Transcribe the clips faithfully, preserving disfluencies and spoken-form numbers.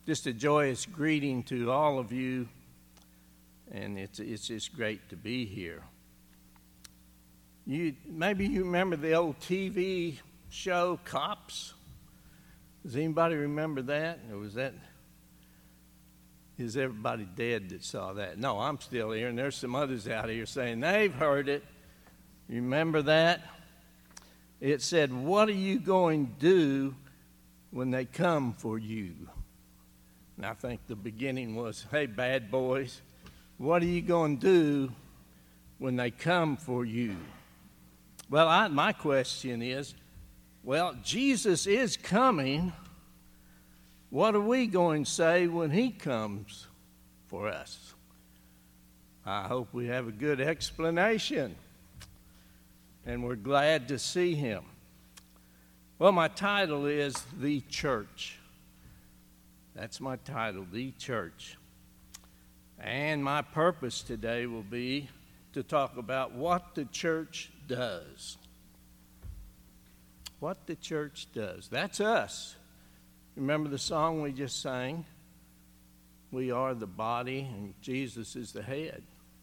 Just a joyous greeting to all of you, and it's it's just great to be here. You maybe you remember the old T V show Cops. Does anybody remember that? Or was that? Is everybody dead that saw that? No, I'm still here, and there's some others out here saying they've heard it. Remember that? It said, "What are you going to do when they come for you?" And I think the beginning was, "Hey, bad boys, what are you going to do when they come for you?" Well, I, my question is, well, Jesus is coming. What are we going to say when he comes for us? I hope we have a good explanation, and we're glad to see him. Well, my title is The Church. That's my title, The Church. And my purpose today will be to talk about what the church does. What the church does. That's us. Remember the song we just sang? We are the body, and Jesus is the head.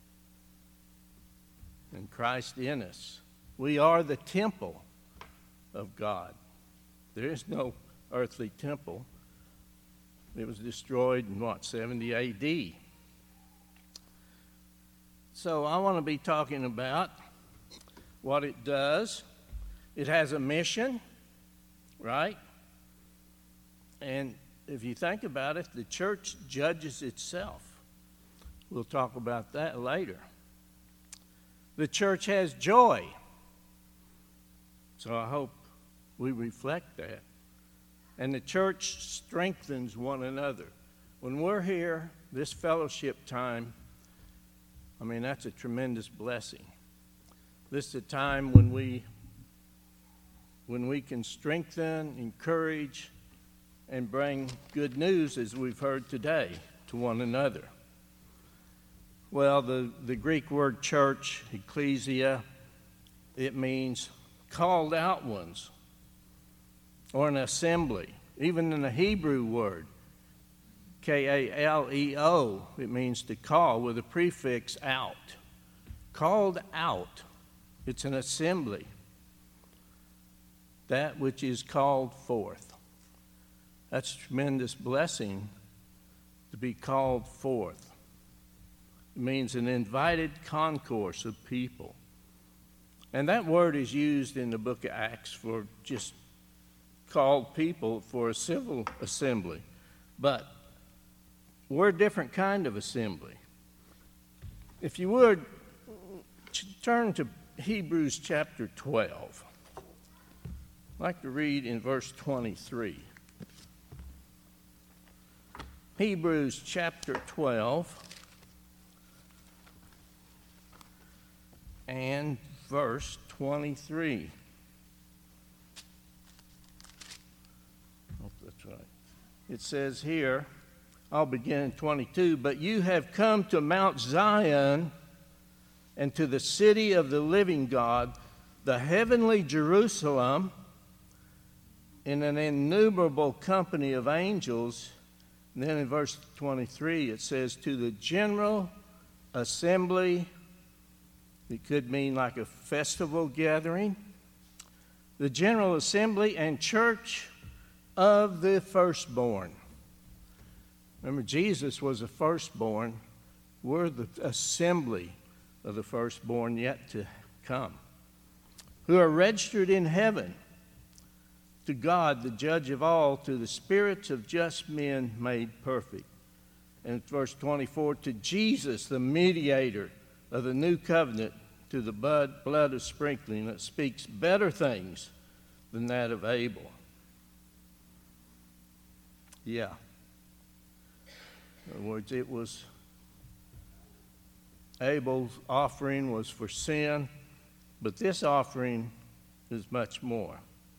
And Christ in us. We are the temple of God. There is no earthly temple. It was destroyed in, what, seventy A D. So I want to be talking about what it does. It has a mission, right? And if you think about it, the church judges itself. We'll talk about that later. The church has joy. So I hope we reflect that. And the church strengthens one another. When we're here, this fellowship time, I mean, that's a tremendous blessing. This is a time when we, when we can strengthen, encourage, and bring good news, as we've heard today, to one another. Well, the, the Greek word church, ecclesia, it means called out ones, or an assembly. Even in the Hebrew word, K A L E O, it means to call with a prefix out. Called out. It's an assembly. That which is called forth. That's a tremendous blessing to be called forth. It means an invited concourse of people. And that word is used in the book of Acts for just called people for a civil assembly. But we're a different kind of assembly. If you would, turn to Hebrews chapter twelve. I'd like to read in verse twenty-three. Hebrews chapter twelve and verse twenty-three. I hope that's right. It says here, I'll begin in twenty-two, "But you have come to Mount Zion and to the city of the living God, the heavenly Jerusalem, in an innumerable company of angels." And then in verse twenty-three it says, "To the general assembly," it could mean like a festival gathering, "the general assembly and church of the firstborn." Remember, Jesus was the firstborn. We're the assembly of the firstborn yet to come, "who are registered in heaven, to God, the judge of all, to the spirits of just men made perfect." And verse twenty-four, "To Jesus, the mediator of the new covenant, to the blood, blood of sprinkling that speaks better things than that of Abel." Yeah. In other words, it was Abel's offering was for sin, but this offering is much more.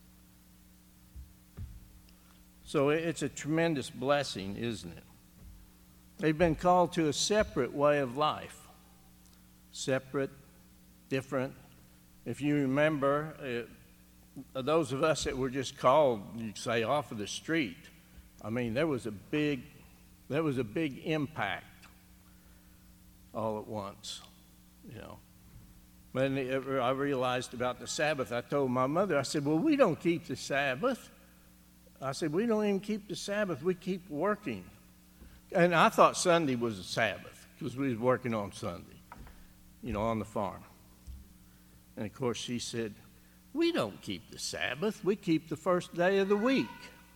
So it's a tremendous blessing, isn't it? They've been called to a separate way of life. Separate, different. If you remember, uh, those of us that were just called, you say, off of the street, I mean, there was a big, there was a big impact all at once, you know. When I realized about the Sabbath, I told my mother, I said, well, we don't keep the Sabbath. I said, we don't even keep the Sabbath, we keep working. And I thought Sunday was a Sabbath because we was working on Sunday, you know, on the farm. And of course she said, we don't keep the Sabbath, we keep the first day of the week.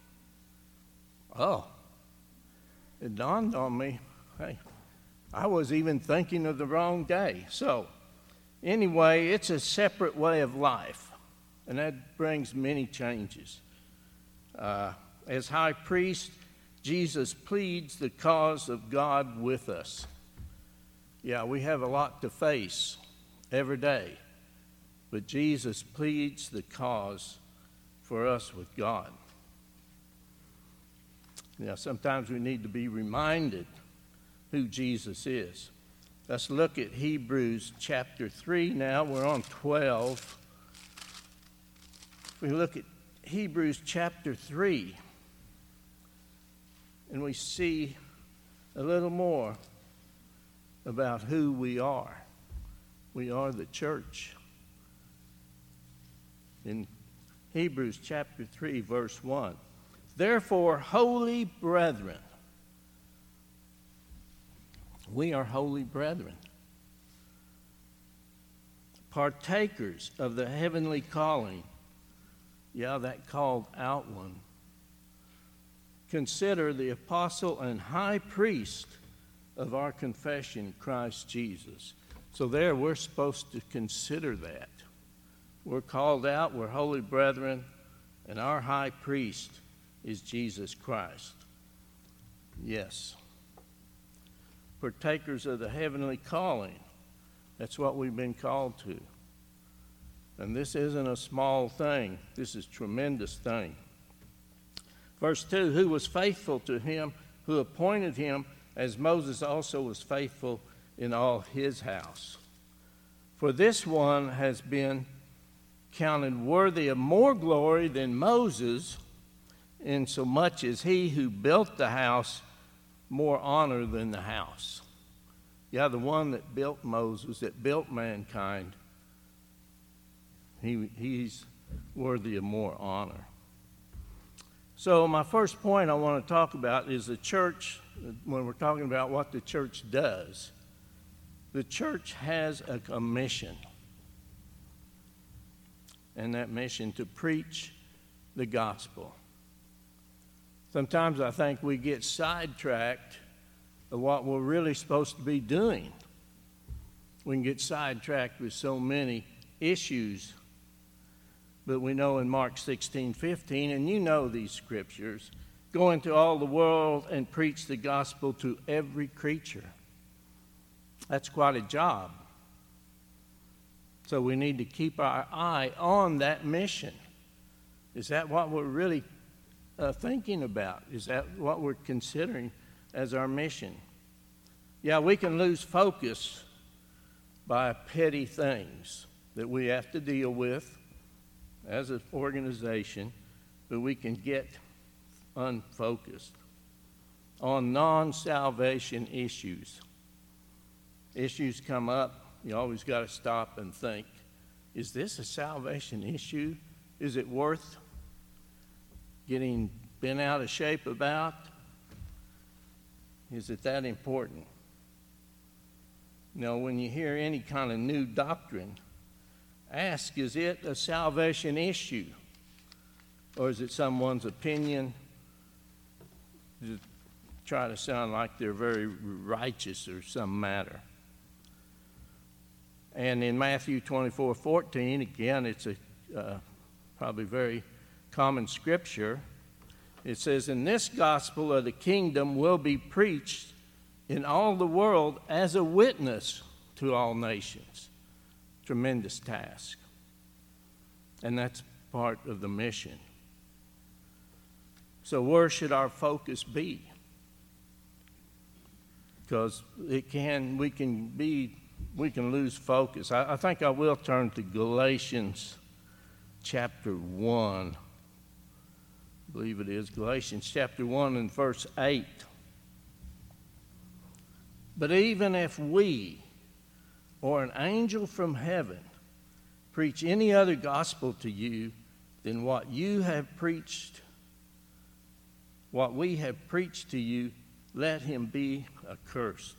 Oh, it dawned on me, hey, I was even thinking of the wrong day. So anyway, it's a separate way of life, and that brings many changes. Uh, as high priest, Jesus pleads the cause of God with us. Yeah, we have a lot to face every day, but Jesus pleads the cause for us with God. Yeah, sometimes we need to be reminded who Jesus is. Let's look at Hebrews chapter three now. We're on twelve. If we look at Hebrews chapter three, and we see a little more about who we are. We are the church. In Hebrews chapter three, verse one, therefore, holy brethren, we are holy brethren, partakers of the heavenly calling, yeah, that called out one, consider the apostle and high priest of our confession, Christ Jesus. So there we're supposed to consider that. We're called out, we're holy brethren, and our high priest is Jesus Christ. Yes. Partakers of the heavenly calling. That's what we've been called to. And this isn't a small thing. This is a tremendous thing. Verse two, who was faithful to him who appointed him, as Moses also was faithful in all his house. For this one has been counted worthy of more glory than Moses, insomuch as he who built the house more honor than the house. Yeah, the one that built Moses, that built mankind, he, he's worthy of more honor. So my first point I want to talk about is the church. When we're talking about what the church does, the church has a, a mission. And that mission to preach the gospel. Sometimes I think we get sidetracked of what we're really supposed to be doing. We can get sidetracked with so many issues. But we know in Mark sixteen fifteen, and you know these scriptures, go into all the world and preach the gospel to every creature. That's quite a job. So we need to keep our eye on that mission. Is that what we're really uh, thinking about? Is that what we're considering as our mission? Yeah, we can lose focus by petty things that we have to deal with as an organization, but we can get unfocused on non-salvation issues. Issues come up. You always got to stop and think, is this a salvation issue? Is it worth getting bent out of shape about? Is it that important? You know, when you hear any kind of new doctrine, ask, is it a salvation issue? Or is it someone's opinion to try to sound like they're very righteous or some matter? And in Matthew twenty-four fourteen, again, it's a uh, probably very common scripture. It says, and this gospel of the kingdom will be preached in all the world as a witness to all nations. Tremendous task. And that's part of the mission. So where should our focus be? Because it can, we can be, we can lose focus. I, I think I will turn to Galatians chapter one. I believe it is, Galatians chapter one and verse eight. But even if we or an angel from heaven preach any other gospel to you than what you have preached, what we have preached to you, let him be accursed.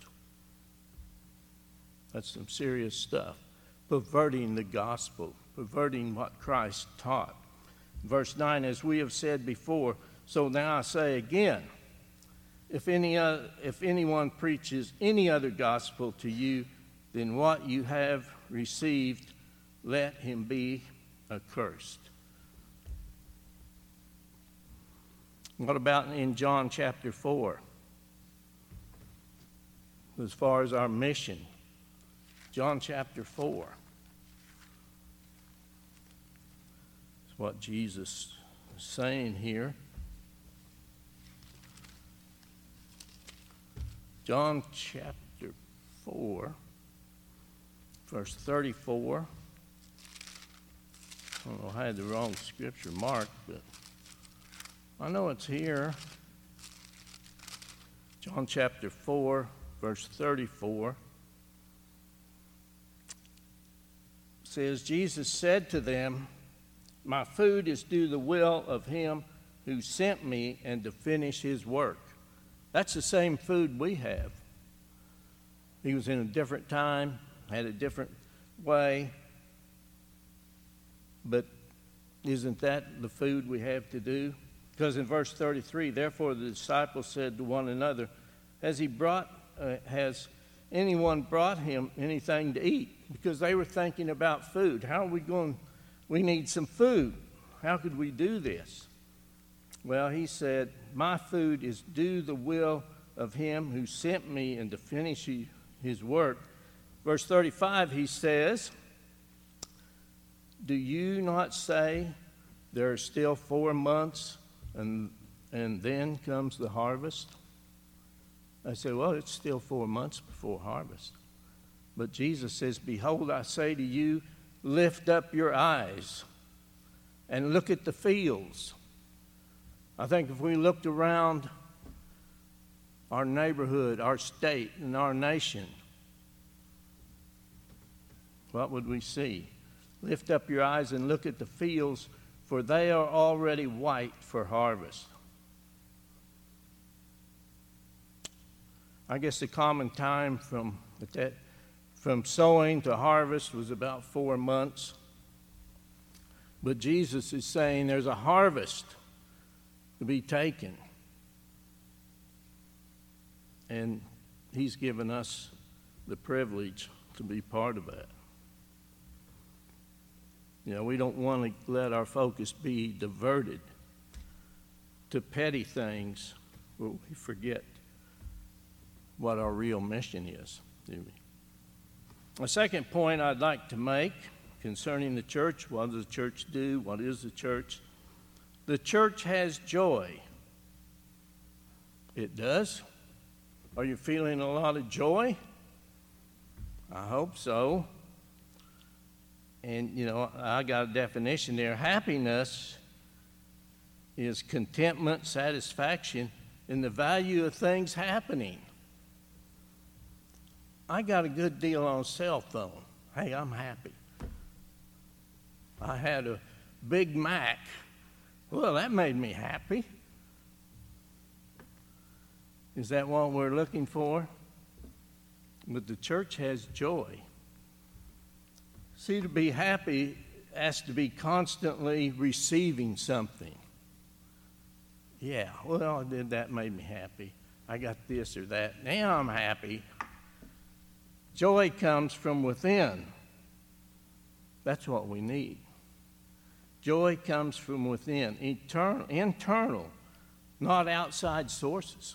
That's some serious stuff. Perverting the gospel, perverting what Christ taught. Verse nine, as we have said before, so now I say again, if any other, if anyone preaches any other gospel to you than what you have received, let him be accursed. What about in John chapter four? As far as our mission, John chapter four. It's what Jesus is saying here. John chapter four, verse thirty-four. I don't know, I had the wrong scripture marked, but I know it's here. John chapter four, verse thirty-four. Says, Jesus said to them, my food is to do the will of him who sent me and to finish his work. That's the same food we have. He was in a different time, had a different way, but isn't that the food we have to do? Because in verse thirty-three, therefore the disciples said to one another, has he brought, uh, has anyone brought him anything to eat? Because they were thinking about food. How are we going, we need some food. How could we do this? Well, he said, my food is do the will of him who sent me and to finish his work. Verse thirty-five, he says, do you not say there are still four months and, and then comes the harvest? I said, well, it's still four months before harvest. But Jesus says, behold, I say to you, lift up your eyes and look at the fields. I think if we looked around our neighborhood, our state, and our nation, what would we see? Lift up your eyes and look at the fields, for they are already white for harvest. I guess the common time from that, from sowing to harvest was about four months. But Jesus is saying there's a harvest to be taken. And he's given us the privilege to be part of that. You know, we don't want to let our focus be diverted to petty things where we forget what our real mission is, do we? A second point I'd like to make concerning the church, what does the church do? What is the church? The church has joy. It does. Are you feeling a lot of joy? I hope so. And, you know, I got a definition there. Happiness is contentment, satisfaction, and the value of things happening. I got a good deal on a cell phone. Hey, I'm happy. I had a Big Mac. Well, that made me happy. Is that what we're looking for? But the church has joy. See, to be happy has to be constantly receiving something. Yeah, well, I did that, made me happy. I got this or that. Now I'm happy. Joy comes from within. That's what we need. Joy comes from within, eternal, internal, not outside sources.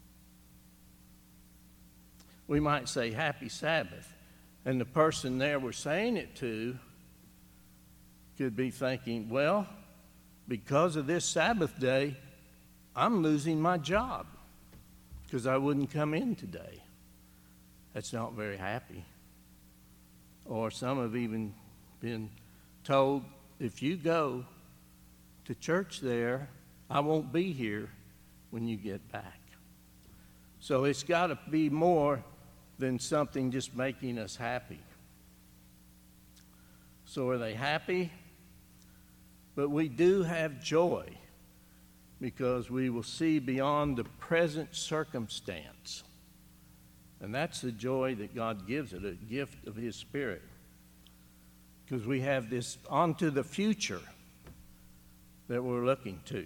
We might say, Happy Sabbath. And the person there we're saying it to could be thinking, well, because of this Sabbath day, I'm losing my job because I wouldn't come in today. That's not very happy. Or some have even been told, if you go to church there I won't be here when you get back. So it's got to be more than something just making us happy. So are they happy? But we do have joy because we will see beyond the present circumstance. And that's the joy that God gives it, a gift of His Spirit. Because we have this onto the future that we're looking to.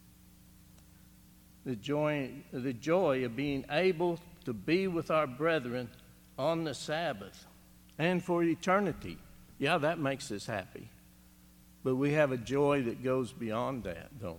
The joy, the joy of being able to be with our brethren on the Sabbath and for eternity. Yeah, that makes us happy. But we have a joy that goes beyond that, don't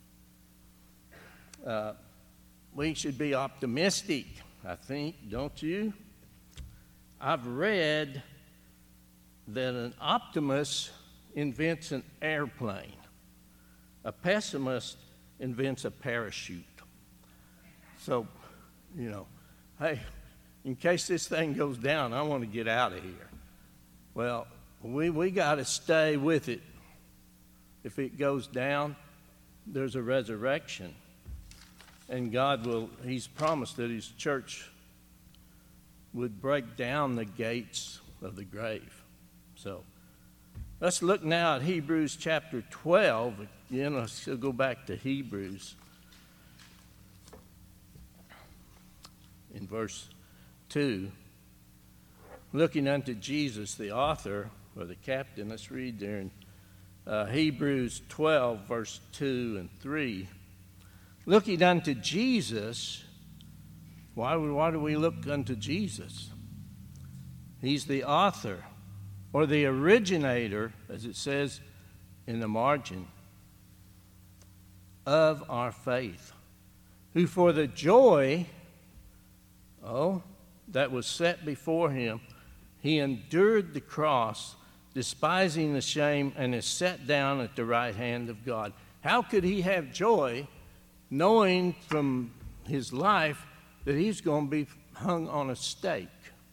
we? Uh, we should be optimistic, I think, don't you? I've read that an optimist invents an airplane. A pessimist invents a parachute. So, you know, hey, in case this thing goes down, I want to get out of here. Well, we, we got to stay with it. If it goes down, there's a resurrection. And God will, He's promised that His church would break down the gates of the grave. So let's look now at Hebrews chapter twelve. Again, let's go back to Hebrews. In verse two, looking unto Jesus, the author, or the captain, let's read there in uh, Hebrews twelve, verse two and three. Looking unto Jesus, why, why do we look unto Jesus? He's the author, or the originator, as it says in the margin, of our faith, who for the joy, oh, that was set before Him, He endured the cross, despising the shame, and is set down at the right hand of God. How could He have joy knowing from His life that He's going to be hung on a stake?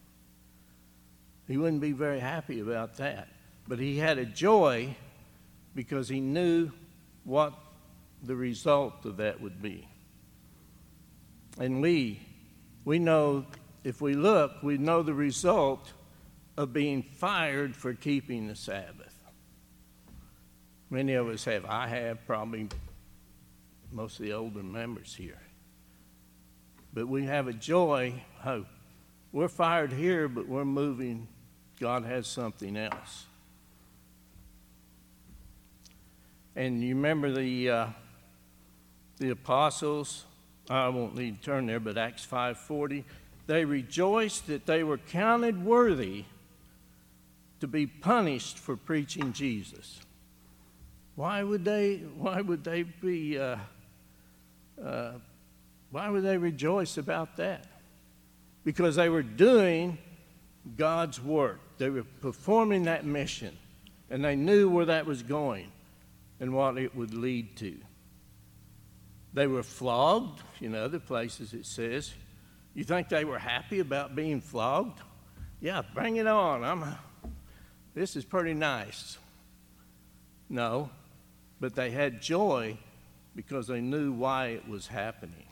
He wouldn't be very happy about that. But He had a joy because He knew what the result of that would be. And we, we know, if we look, we know the result of being fired for keeping the Sabbath. Many of us have. I have, probably most of the older members here. But we have a joy. Oh, we're fired here, but we're moving. God has something else. And you remember the uh, the apostles, I won't need to turn there, but Acts five forty, they rejoiced that they were counted worthy to be punished for preaching Jesus. Why would they, why would they be, uh, uh, why would they rejoice about that? Because they were doing God's work. They were performing that mission, and they knew where that was going and what it would lead to. They were flogged. In other places it says, you think they were happy about being flogged? Yeah, bring it on. I'm, this is pretty nice. No, but they had joy because they knew why it was happening.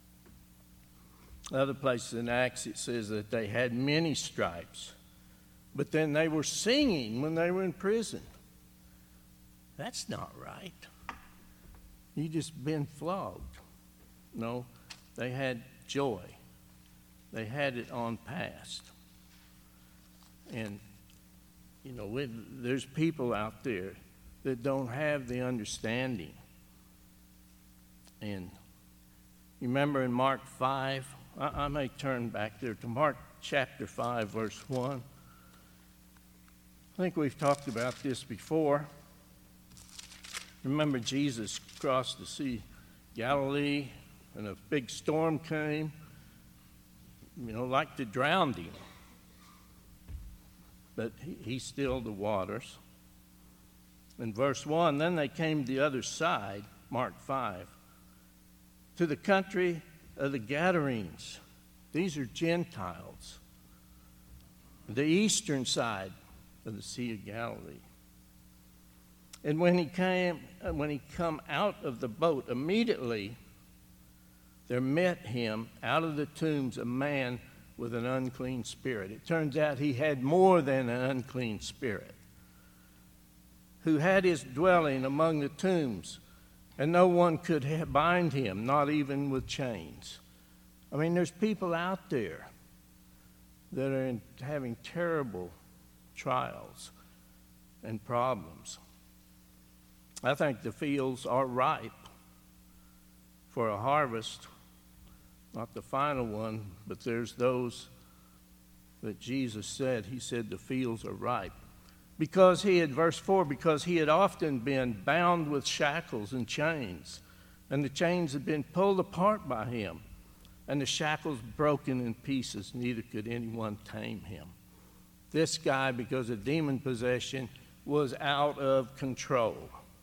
Other places in Acts it says that they had many stripes, but then they were singing when they were in prison. That's not right. You just been flogged. No, they had joy. They had it on past. And, you know, with, there's people out there that don't have the understanding. And you remember in Mark five, I, I may turn back there to Mark chapter five, verse one. I think we've talked about this before. Remember, Jesus crossed the Sea Galilee, and a big storm came, you know, like to drown him. But he, he stilled the waters. In verse one, then they came to the other side, Mark five, to the country of the Gadarenes. These are Gentiles. The eastern side of the Sea of Galilee. And when he came, when he come out of the boat, immediately there met him out of the tombs a man with an unclean spirit. It turns out he had more than an unclean spirit, who had his dwelling among the tombs, and no one could ha- bind him, not even with chains. I mean, there's people out there that are in, having terrible trials and problems. I think the fields are ripe for a harvest, not the final one, but there's those that Jesus said, he said the fields are ripe. Because he had, verse four, because he had often been bound with shackles and chains, and the chains had been pulled apart by him, and the shackles broken in pieces, neither could anyone tame him. This guy, because of demon possession, was out of control.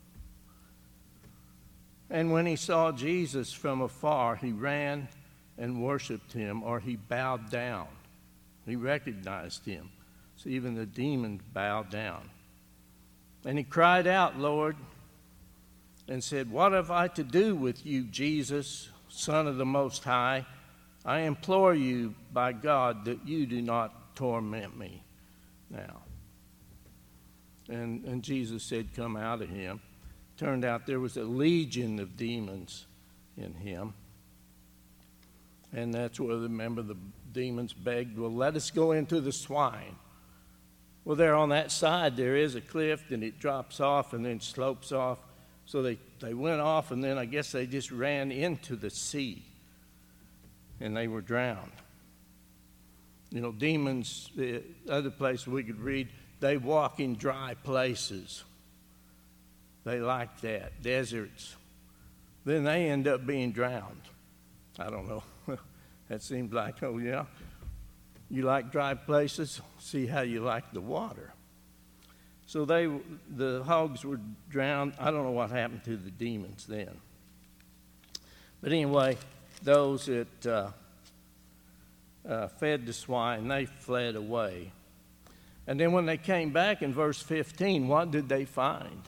And when he saw Jesus from afar, he ran and worshiped him, or he bowed down. He recognized him. So even the demons bowed down. And he cried out, Lord, and said, what have I to do with you, Jesus, Son of the Most High? I implore you by God that you do not torment me now. And, and Jesus said, come out of him. Turned out there was a legion of demons in him. And that's where, remember, the demons begged, well, let us go into the swine. Well, there on that side, there is a cliff, and it drops off and then slopes off. So they, they went off, and then I guess they just ran into the sea, and they were drowned. You know, demons, the other place we could read, they walk in dry places. They like that, deserts. Then they end up being drowned. I don't know. That seems like, oh, yeah. You like dry places? See how you like the water. So they, the hogs were drowned. I don't know what happened to the demons then. But anyway, those that uh, uh, fed the swine, they fled away. And then when they came back in verse fifteen, what did they find?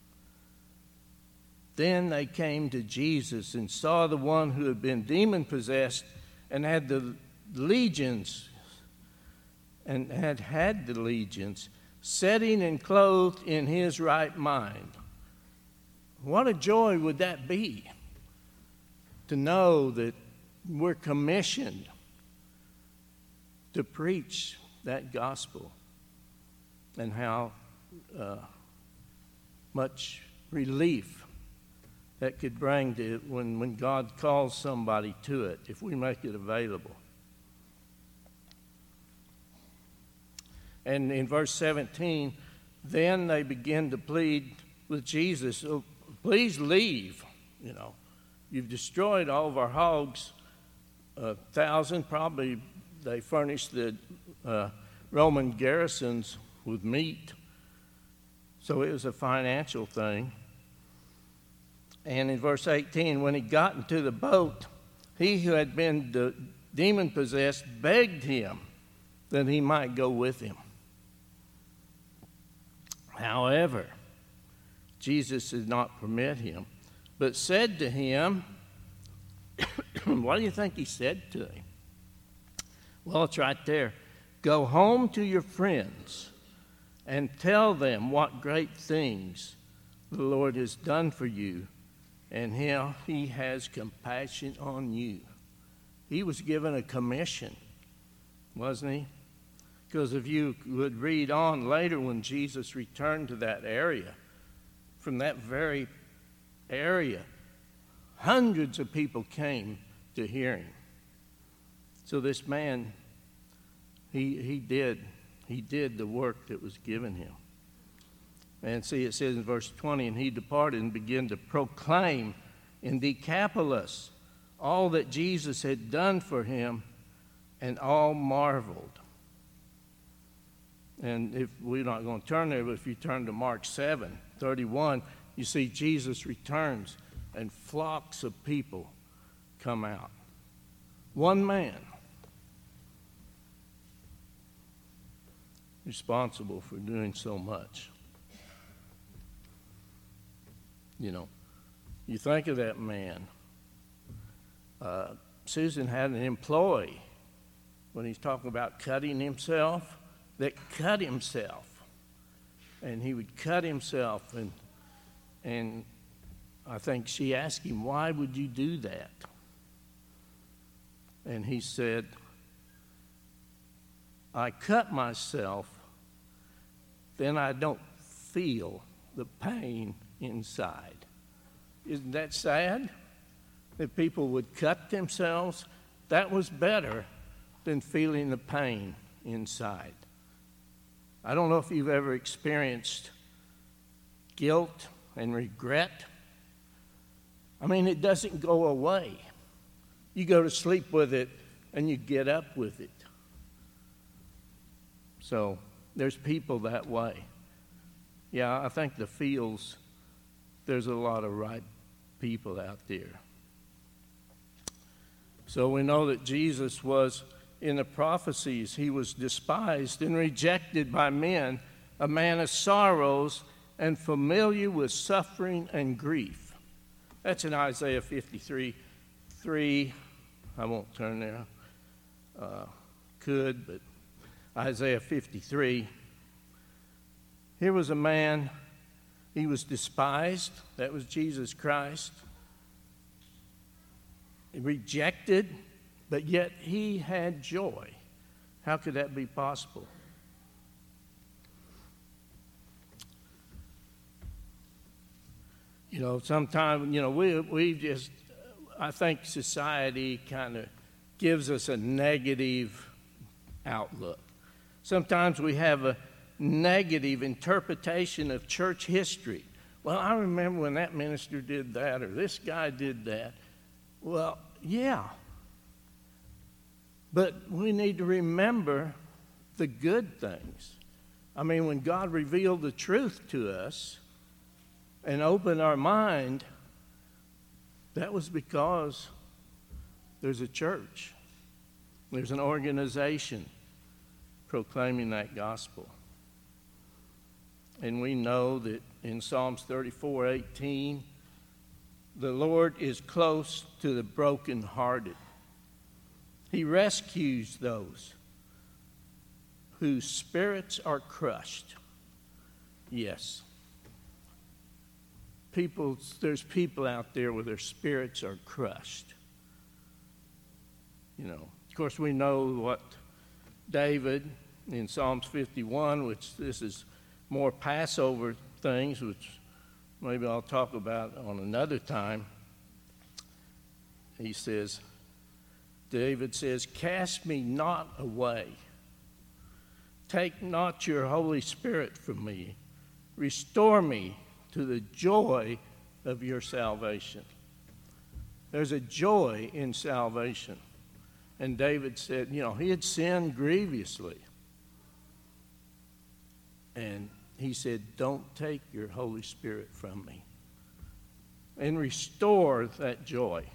Then they came to Jesus and saw the one who had been demon-possessed and had the legions, and had had the legions, sitting and clothed in his right mind. What a joy would that be, to know that we're commissioned to preach that gospel, and how uh, much relief that could bring to when, when God calls somebody to it, if we make it available. And in verse seventeen, then they begin to plead with Jesus, oh, please leave. You know, you've destroyed all of our hogs, a thousand. Probably they furnished the uh, Roman garrisons with meat. So it was a financial thing. And in verse eighteen, when he got into the boat, he who had been de- demon-possessed begged him that he might go with him. However, Jesus did not permit him, but said to him, what do you think he said to him? Well, it's right there. Go home to your friends and tell them what great things the Lord has done for you, and how he has compassion on you. He was given a commission, wasn't he? Because if you would read on later, when Jesus returned to that area, from that very area, hundreds of people came to hear him. So this man, he he did he did the work that was given him. And see, it says in verse twenty, and he departed and began to proclaim in Decapolis all that Jesus had done for him, and all marveled. And if we're not going to turn there, but if you turn to Mark seven thirty-one, you see Jesus returns and flocks of people come out. One man responsible for doing so much. You know, you think of that man. Uh, Susan had an employee, when he's talking about cutting himself, that cut himself. And he would cut himself, and and I think she asked him, why would you do that? And he said, I cut myself, then I don't feel the pain inside. Isn't that sad? That people would cut themselves? That was better than feeling the pain inside. I don't know if you've ever experienced guilt and regret. I mean, it doesn't go away. You go to sleep with it and you get up with it. So there's people that way. Yeah, I think the fields, there's a lot of right people out there. So we know that Jesus was, in the prophecies, he was despised and rejected by men, a man of sorrows and familiar with suffering and grief. That's in Isaiah fifty-three, three. I won't turn there. Uh, could, but Isaiah fifty-three. Here was a man, he was despised. That was Jesus Christ. Rejected, but yet he had joy. How could that be possible? You know, sometimes, you know, we we just, I think society kind of gives us a negative outlook. Sometimes we have a negative interpretation of church history. Well, I remember when that minister did that, or this guy did that. Well, yeah. But we need to remember the good things. I mean, when God revealed the truth to us and opened our mind, that was because there's a church. There's an organization proclaiming that gospel. And we know that in Psalms thirty-four eighteen, the Lord is close to the brokenhearted. He rescues those whose spirits are crushed. Yes. People, there's people out there where their spirits are crushed. You know, of course, we know what David in Psalms fifty-one, which this is more Passover things, which maybe I'll talk about on another time. He says, David says, cast me not away. Take not your Holy Spirit from me. Restore me to the joy of your salvation. There's a joy in salvation. And David said, you know, he had sinned grievously. And he said, don't take your Holy Spirit from me. And restore that joy.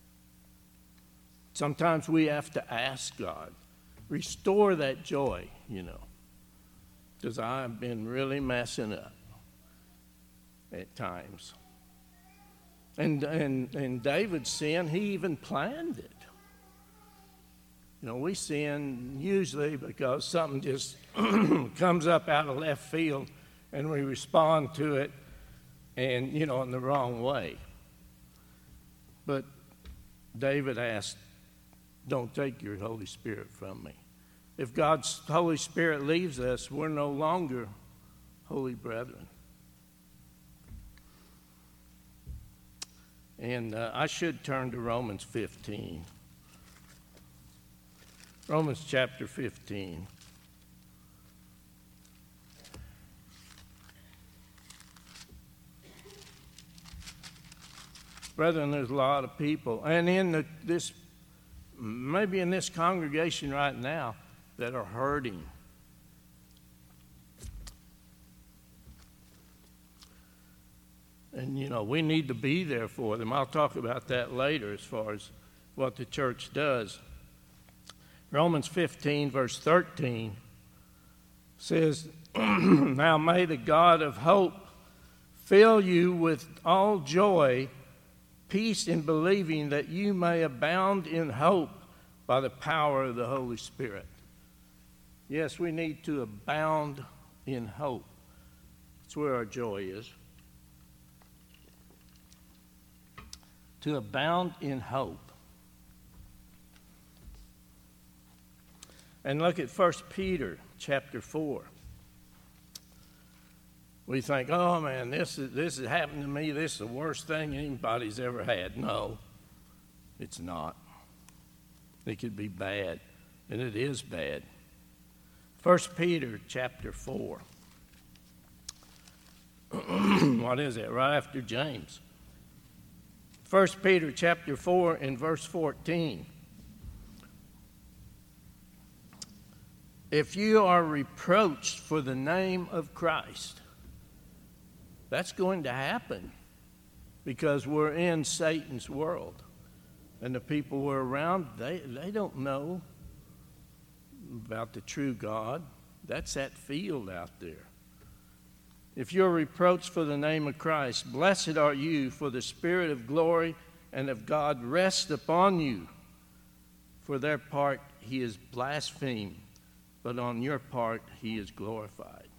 Sometimes we have to ask God, restore that joy, you know, because I've been really messing up at times. And, and, and David's sin, he even planned it. You know, we sin usually because something just comes up out of left field and we respond to it and, you know, in the wrong way. But David asked, don't take your Holy Spirit from me. If God's Holy Spirit leaves us, we're no longer holy brethren. And uh, I should turn to Romans fifteen. Romans chapter fifteen. Brethren, there's a lot of people, and in the, this, maybe in this congregation right now, that are hurting. And, you know, we need to be there for them. I'll talk about that later as far as what the church does. Romans fifteen, verse thirteen says, now may the God of hope fill you with all joy, peace in believing, that you may abound in hope by the power of the Holy Spirit. Yes, we need to abound in hope. That's where our joy is. To abound in hope. And look at First Peter chapter four. We think, oh man, this is this has happened to me. This is the worst thing anybody's ever had. No, it's not. It could be bad, and it is bad. First Peter chapter four. What is it? Right after James. First Peter chapter four and verse fourteen. If you are reproached for the name of Christ, that's going to happen because we're in Satan's world. And the people we're around, they, they don't know about the true God. That's that field out there. If you're reproached for the name of Christ, blessed are you, for the Spirit of glory and of God rests upon you. For their part he is blasphemed, but on your part he is glorified.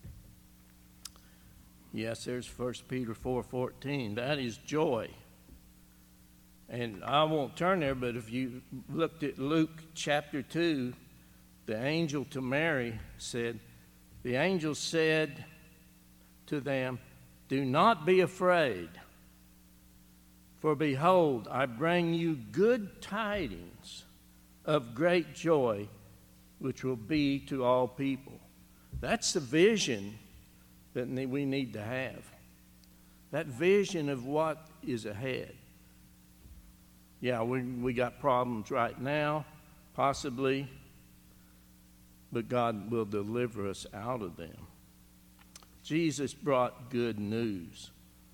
Yes, there's First Peter four fourteen. That is joy. And I won't turn there, but if you looked at Luke chapter two, the angel to Mary said, the angel said to them, do not be afraid, for behold, I bring you good tidings of great joy, which will be to all people. That's the vision that we need to have. That vision of what is ahead. Yeah, we, we got problems right now, possibly, but God will deliver us out of them. Jesus brought good news.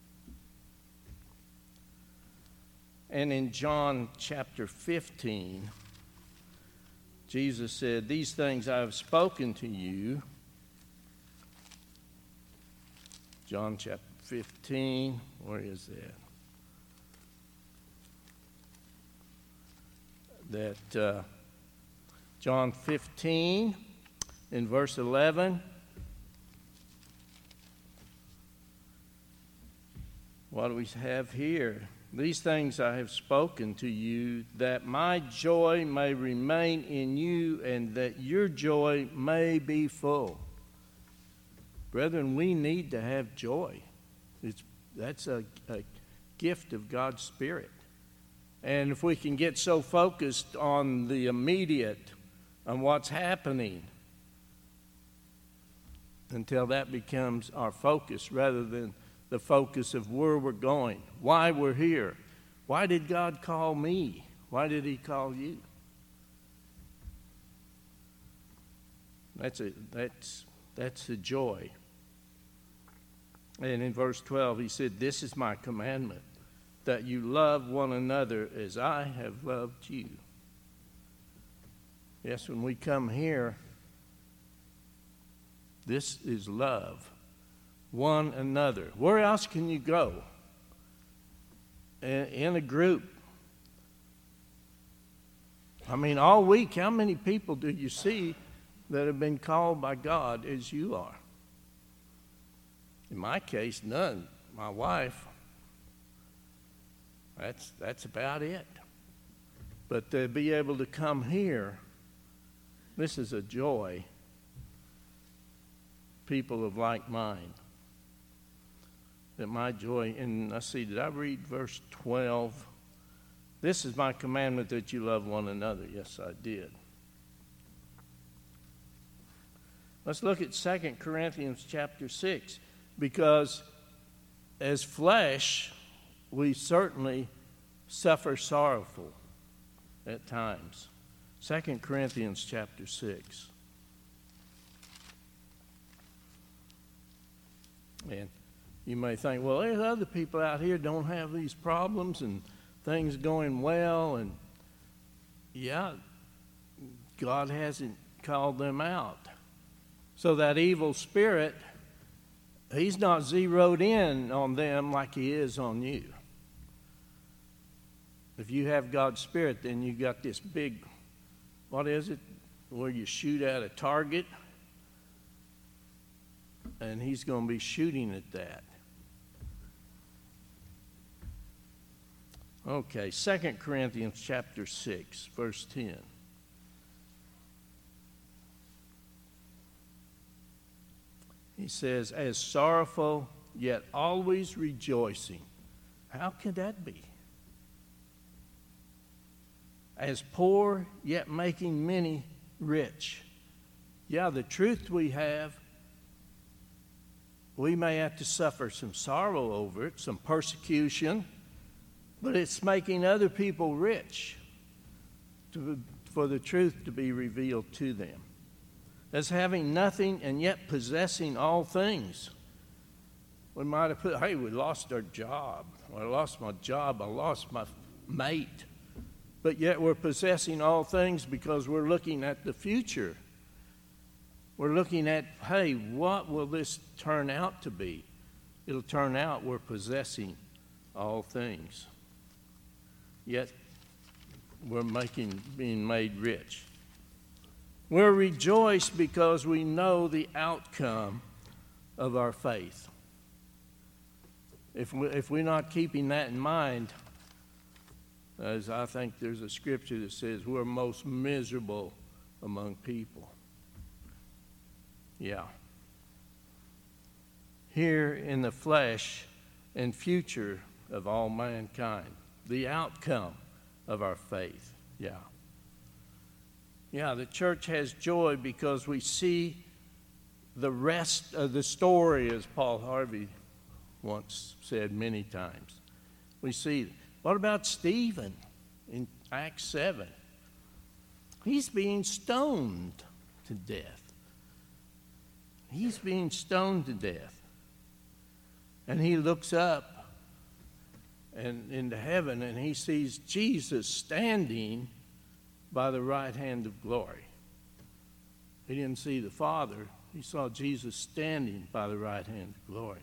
And in John chapter fifteen, Jesus said, these things I have spoken to you. John chapter fifteen, where is that? That uh, John fifteen in verse eleven. What do we have here? These things I have spoken to you, that my joy may remain in you and that your joy may be full. Brethren, we need to have joy. It's, that's a, a gift of God's Spirit. And if we can get so focused on the immediate, on what's happening, until that becomes our focus rather than the focus of where we're going, why we're here. Why did God call me? Why did he call you? That's a, that's, that's the joy. And in verse twelve, he said, this is my commandment, that you love one another as I have loved you. Yes, when we come here, this is love. One another. Where else can you go? In a group. I mean, all week, how many people do you see that have been called by God as you are? In my case, none. My wife. That's, that's about it. But to be able to come here, this is a joy. People of like mind. That my joy, and I see, did I read verse twelve? This is my commandment, that you love one another. Yes, I did. Let's look at Second Corinthians chapter six, because as flesh, we certainly suffer sorrowful at times. Second Corinthians chapter six. And you may think, well, there's other people out here don't have these problems and things going well. And yeah, God hasn't called them out. So that evil spirit He's not zeroed in on them like he is on you. If you have God's Spirit, then you got this big, what is it, where you shoot at a target, and he's going to be shooting at that. Okay, Second Corinthians chapter six, verse ten. He says, as sorrowful, yet always rejoicing. How could that be? As poor, yet making many rich. Yeah, the truth we have, we may have to suffer some sorrow over it, some persecution, but it's making other people rich to, for the truth to be revealed to them. As having nothing and yet possessing all things. We might have put, hey, we lost our job. I lost my job. I lost my mate. But yet we're possessing all things because we're looking at the future. We're looking at, hey, what will this turn out to be? It'll turn out we're possessing all things. Yet we're making, being made rich. We're rejoiced because we know the outcome of our faith. If, we, if we're not keeping that in mind, as I think there's a scripture that says we're most miserable among people. Yeah. Here in the flesh and future of all mankind, the outcome of our faith. Yeah. Yeah, the church has joy because we see the rest of the story, as Paul Harvey once said many times. We see, what about Stephen in Acts seven? He's being stoned to death. He's being stoned to death. And he looks up and into heaven and he sees Jesus standing by the right hand of glory. He didn't see the Father. He saw Jesus standing by the right hand of glory.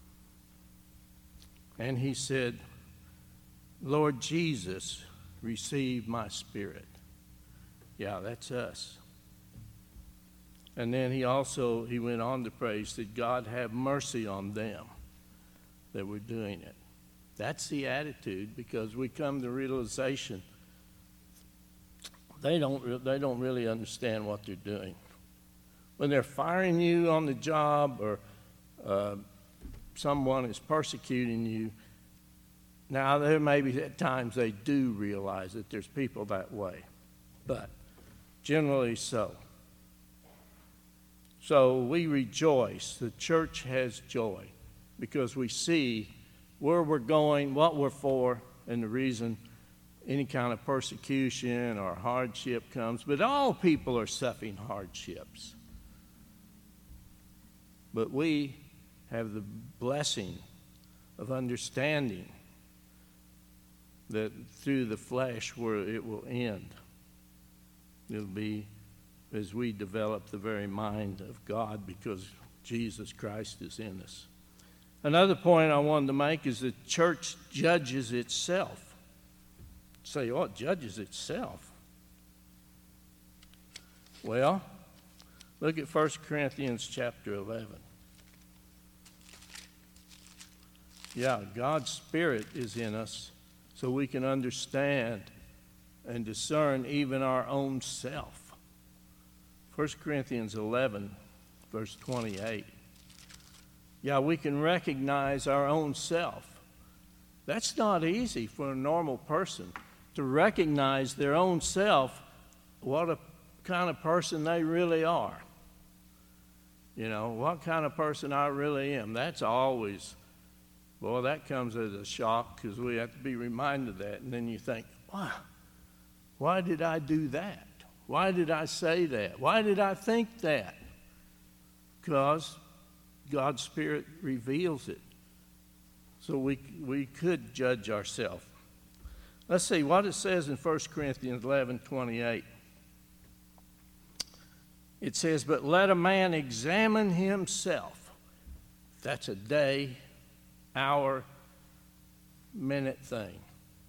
And he said, Lord Jesus, receive my spirit. Yeah, that's us. And then he also, he went on to pray, he said, God, have mercy on them that were doing it. That's the attitude, because we come to realization they don't, they don't really understand what they're doing. When they're firing you on the job or uh, someone is persecuting you, now there may be at times they do realize that there's people that way, but generally so. So we rejoice. The church has joy because we see where we're going, what we're for, and the reason any kind of persecution or hardship comes. But all people are suffering hardships. But we have the blessing of understanding that through the flesh where it will end. It'll be as we develop the very mind of God because Jesus Christ is in us. Another point I wanted to make is the church judges itself. Say, oh, it judges itself. Well, look at First Corinthians chapter eleven. Yeah, God's Spirit is in us so we can understand and discern even our own self. First Corinthians eleven, verse twenty-eight. Yeah, we can recognize our own self. That's not easy for a normal person to recognize their own self, what a kind of person they really are. You know, what kind of person I really am. That's always, boy, that comes as a shock because we have to be reminded of that. And then you think, wow, why did I do that? Why did I say that? Why did I think that? Because God's Spirit reveals it. So we we could judge ourselves. Let's see what it says in First Corinthians eleven twenty-eight. It says, but let a man examine himself. That's a day, hour, minute thing.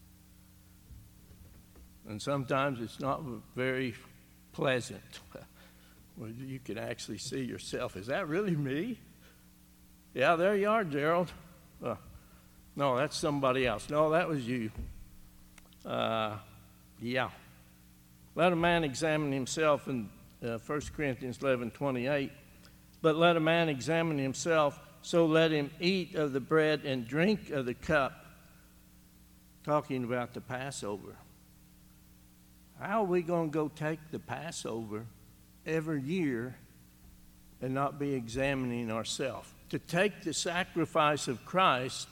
And sometimes it's not very pleasant. Well, you can actually see yourself. Is that really me? Yeah, there you are, Gerald. Uh, no, that's somebody else. No, that was you. Uh, yeah. Let a man examine himself in uh, First Corinthians eleven twenty-eight. But let a man examine himself, so let him eat of the bread and drink of the cup. Talking about the Passover. How are we going to go take the Passover every year and not be examining ourselves? To take the sacrifice of Christ,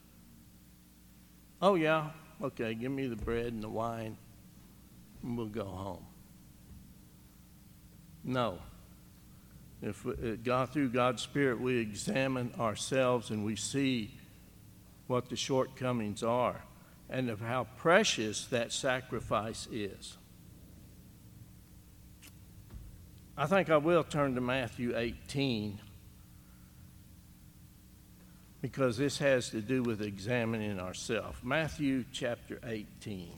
oh yeah, okay, give me the bread and the wine, and we'll go home. No. If we, God, through God's Spirit, we examine ourselves and we see what the shortcomings are and of how precious that sacrifice is. I think I will turn to Matthew eighteen because this has to do with examining ourselves. Matthew chapter eighteen.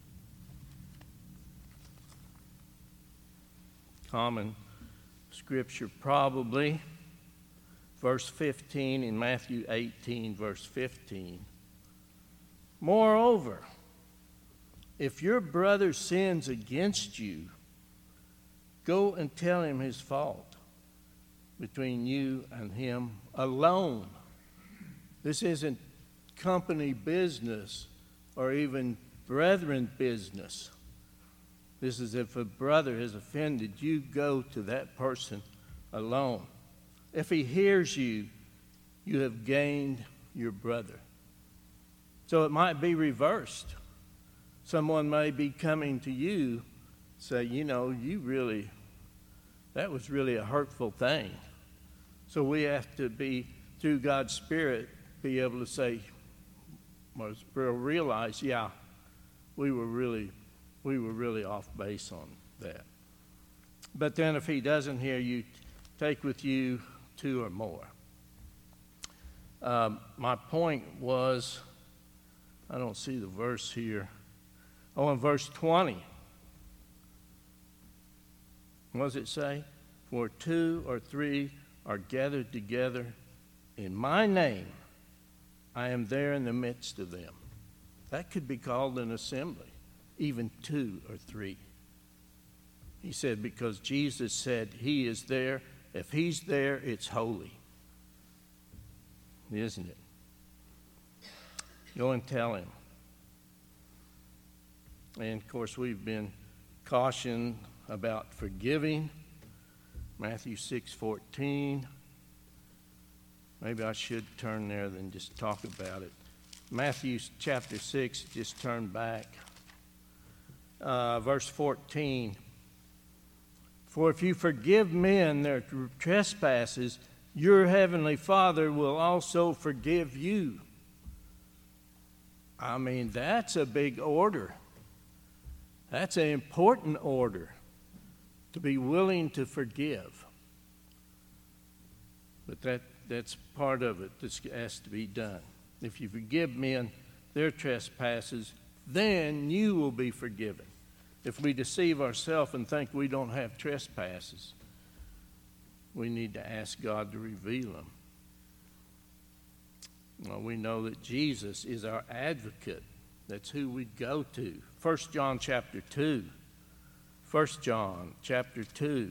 Common scripture probably. Verse fifteen in Matthew eighteen, verse fifteen. Moreover, if your brother sins against you, go and tell him his fault between you and him alone. This isn't company business or even brethren business. This is if a brother has offended you, go to that person alone. If he hears you, you have gained your brother. So it might be reversed. Someone may be coming to you, say, you know, you really, that was really a hurtful thing. So we have to be, through God's Spirit, be able to say, realize, yeah, we were really, we were really off base on that. But then if he doesn't hear you, take with you two or more. Um, my point was, I don't see the verse here. Oh, in verse twenty. What does it say? For two or three are gathered together in my name, I am there in the midst of them. That could be called an assembly, even two or three. He said, because Jesus said he is there. If he's there, it's holy. Isn't it? Go and tell him. And of course, we've been cautioned about forgiving. Matthew six fourteen. Maybe I should turn there than just talk about it. Matthew chapter six, just turn back. Uh, verse fourteen. For if you forgive men their trespasses, your heavenly Father will also forgive you. I mean, that's a big order. That's an important order, to be willing to forgive. But that, that's part of it that has to be done. If you forgive men their trespasses, then you will be forgiven. If we deceive ourselves and think we don't have trespasses, we need to ask God to reveal them. Well, we know that Jesus is our advocate. That's who we go to. First John chapter two. First John chapter two.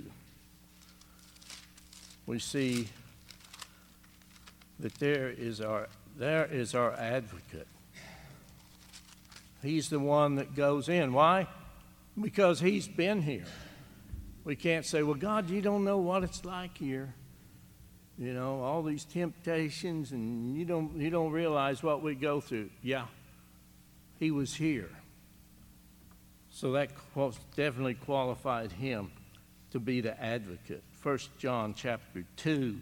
We see that there is our there is our advocate. He's the one that goes in. Why? Because he's been here. We can't say, well, God, you don't know what it's like here. You know, all these temptations, and you don't you don't realize what we go through. Yeah, he was here. So that definitely qualified him to be the advocate. First John chapter two,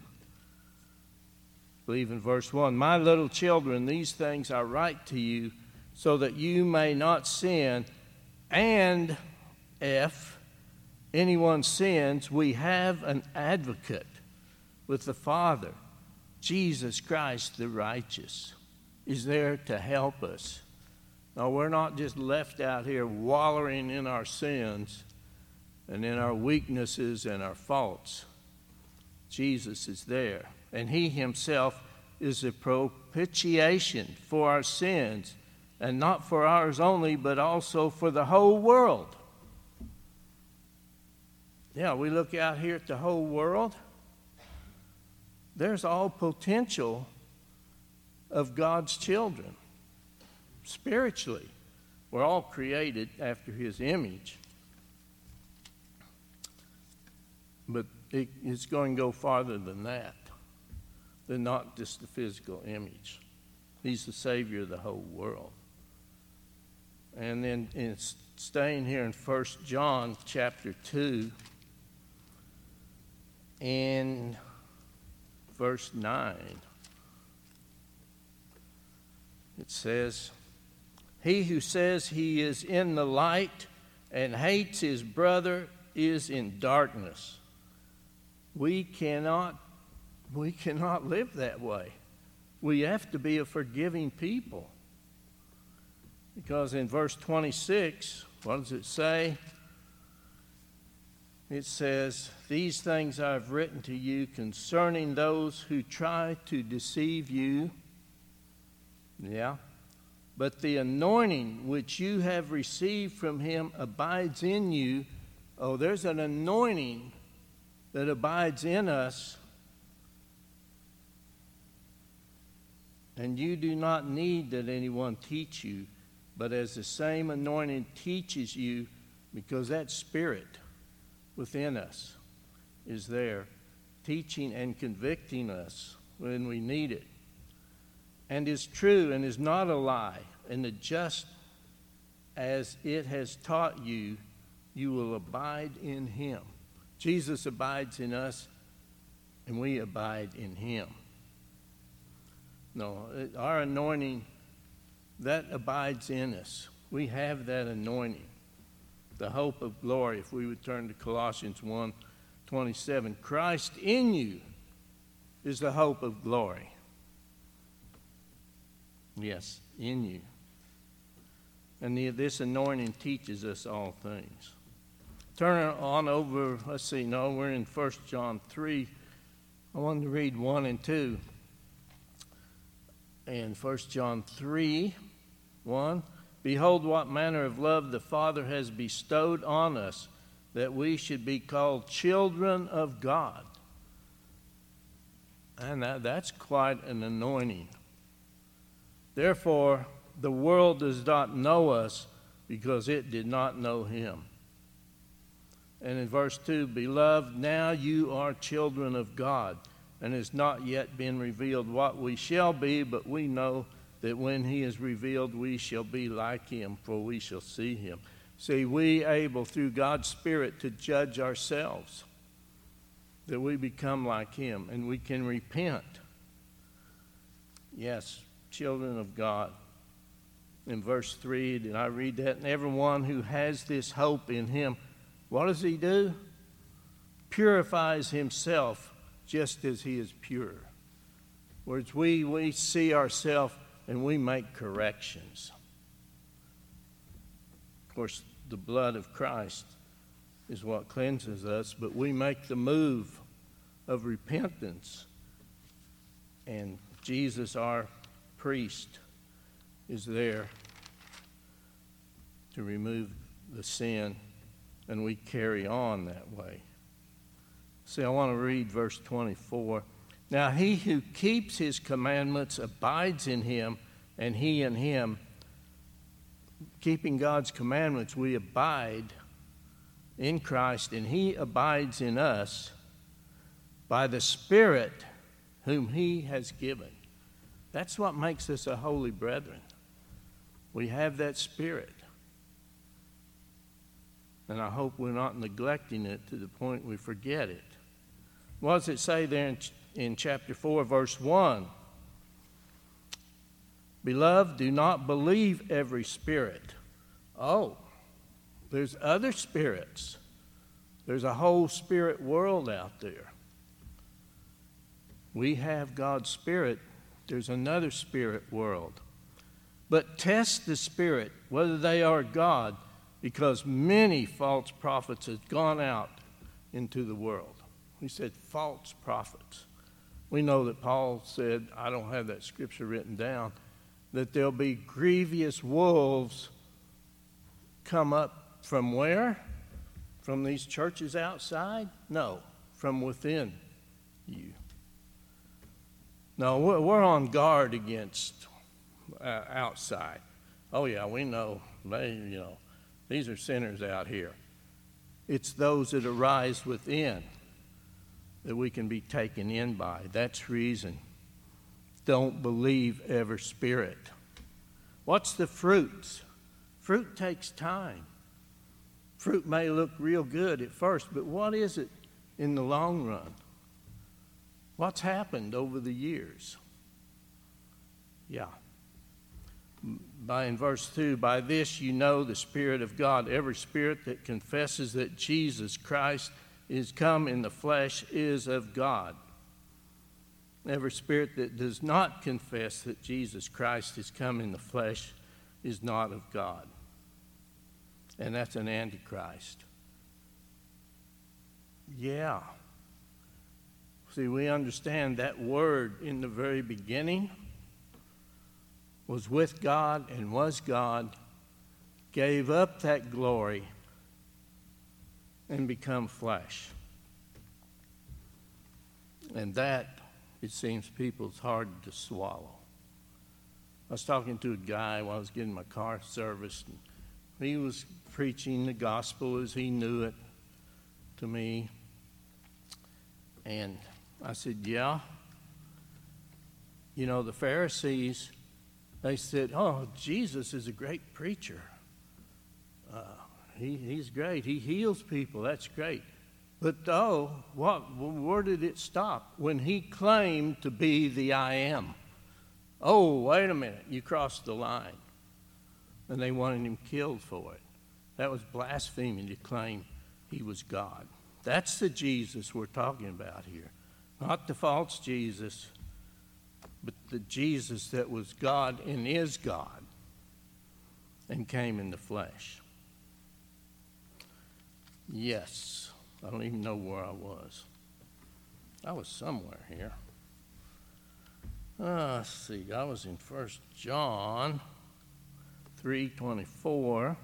I believe in verse one. My little children, these things I write to you so that you may not sin. And if anyone sins, we have an advocate with the Father, Jesus Christ, the righteous, is there to help us. No, we're not just left out here wallowing in our sins and in our weaknesses and our faults. Jesus is there, and he himself is a propitiation for our sins, and not for ours only, but also for the whole world. Yeah, we look out here at the whole world. There's all potential of God's children. Spiritually, we're all created after his image. But it, it's going to go farther than that, than not just the physical image. He's the Savior of the whole world. And then in staying here in First John chapter two and verse nine, it says, "He who says he is in the light and hates his brother is in darkness." We cannot, we cannot live that way. We have to be a forgiving people. Because in verse twenty-six, what does it say? It says, "These things I have written to you concerning those who try to deceive you." Yeah. "But the anointing which you have received from him abides in you." Oh, there's an anointing that abides in us. "And you do not need that anyone teach you, but as the same anointing teaches you," because that Spirit within us is there, teaching and convicting us when we need it, "and is true and is not a lie, and the just as it has taught you, you will abide in him." Jesus abides in us, and we abide in him. No, our anointing, that abides in us. We have that anointing, the hope of glory. If we would turn to Colossians one twenty-seven, "Christ in you is the hope of glory." Yes, in you. And the, this anointing teaches us all things. Turn on over, let's see, no, we're in First John three. I wanted to read one and two. In First John three, one, "Behold what manner of love the Father has bestowed on us, that we should be called children of God." And that, that's quite an anointing. "Therefore, the world does not know us because it did not know him." And in verse two, "Beloved, now you are children of God, and it has not yet been revealed what we shall be, but we know that when he is revealed, we shall be like him, for we shall see him." See, we able through God's Spirit to judge ourselves, that we become like him, and we can repent. Yes, children of God. In verse three, did I read that? "And everyone who has this hope in him," what does he do? "Purifies himself just as he is pure." Whereas we, we see ourselves and we make corrections. Of course, the blood of Christ is what cleanses us, but we make the move of repentance. And Jesus, our priest, is there to remove the sin, and we carry on that way. See, I want to read verse twenty-four. "Now he who keeps his commandments abides in him, and he in him." Keeping God's commandments, we abide in Christ, and he abides in us by the Spirit whom he has given. That's what makes us a holy brethren. We have that Spirit. And I hope we're not neglecting it to the point we forget it. What does it say there in, in chapter four, verse one? "Beloved, do not believe every spirit." Oh, there's other spirits. There's a whole spirit world out there. We have God's Spirit. There's another spirit world. But test the Spirit, whether they are God, because many false prophets have gone out into the world. He said false prophets. We know that Paul said, I don't have that scripture written down, that there'll be grievous wolves come up from where? From these churches outside? No, from within you. No, we're on guard against uh, outside. Oh yeah, we know they, you know, these are sinners out here. It's those that arise within that we can be taken in by. That's reason. Don't believe every spirit. What's the fruits? Fruit takes time. Fruit may look real good at first, but what is it in the long run? What's happened over the years? Yeah. By in verse two, by this you know the Spirit of God. Every spirit that confesses that Jesus Christ is come in the flesh is of God. Every spirit that does not confess that Jesus Christ is come in the flesh is not of God. And that's an antichrist. Yeah. See, we understand that word in the very beginning was with God and was God, gave up that glory and become flesh. And that, it seems, people's hard to swallow. I was talking to a guy while I was getting my car serviced, and he was preaching the gospel as he knew it to me. And I said, yeah. You know, the Pharisees, they said, oh, Jesus is a great preacher. Uh, he, he's great. He heals people. That's great. But oh, what, where did it stop? When he claimed to be the I am. Oh, wait a minute. You crossed the line. And they wanted him killed for it. That was blasphemy to claim he was God. That's the Jesus we're talking about here. Not the false Jesus, but the Jesus that was God and is God and came in the flesh. Yes, I don't even know where I was. I was somewhere here. Uh, let's see, I was in First John three twenty-four.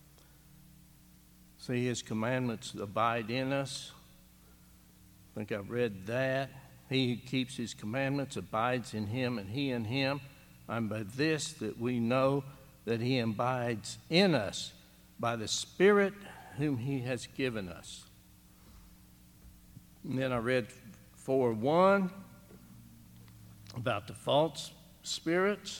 See, his commandments abide in us. I think I've read that. He who keeps his commandments abides in him, and he in him. And by this that we know that he abides in us by the Spirit whom he has given us. And then I read four one about the false spirits.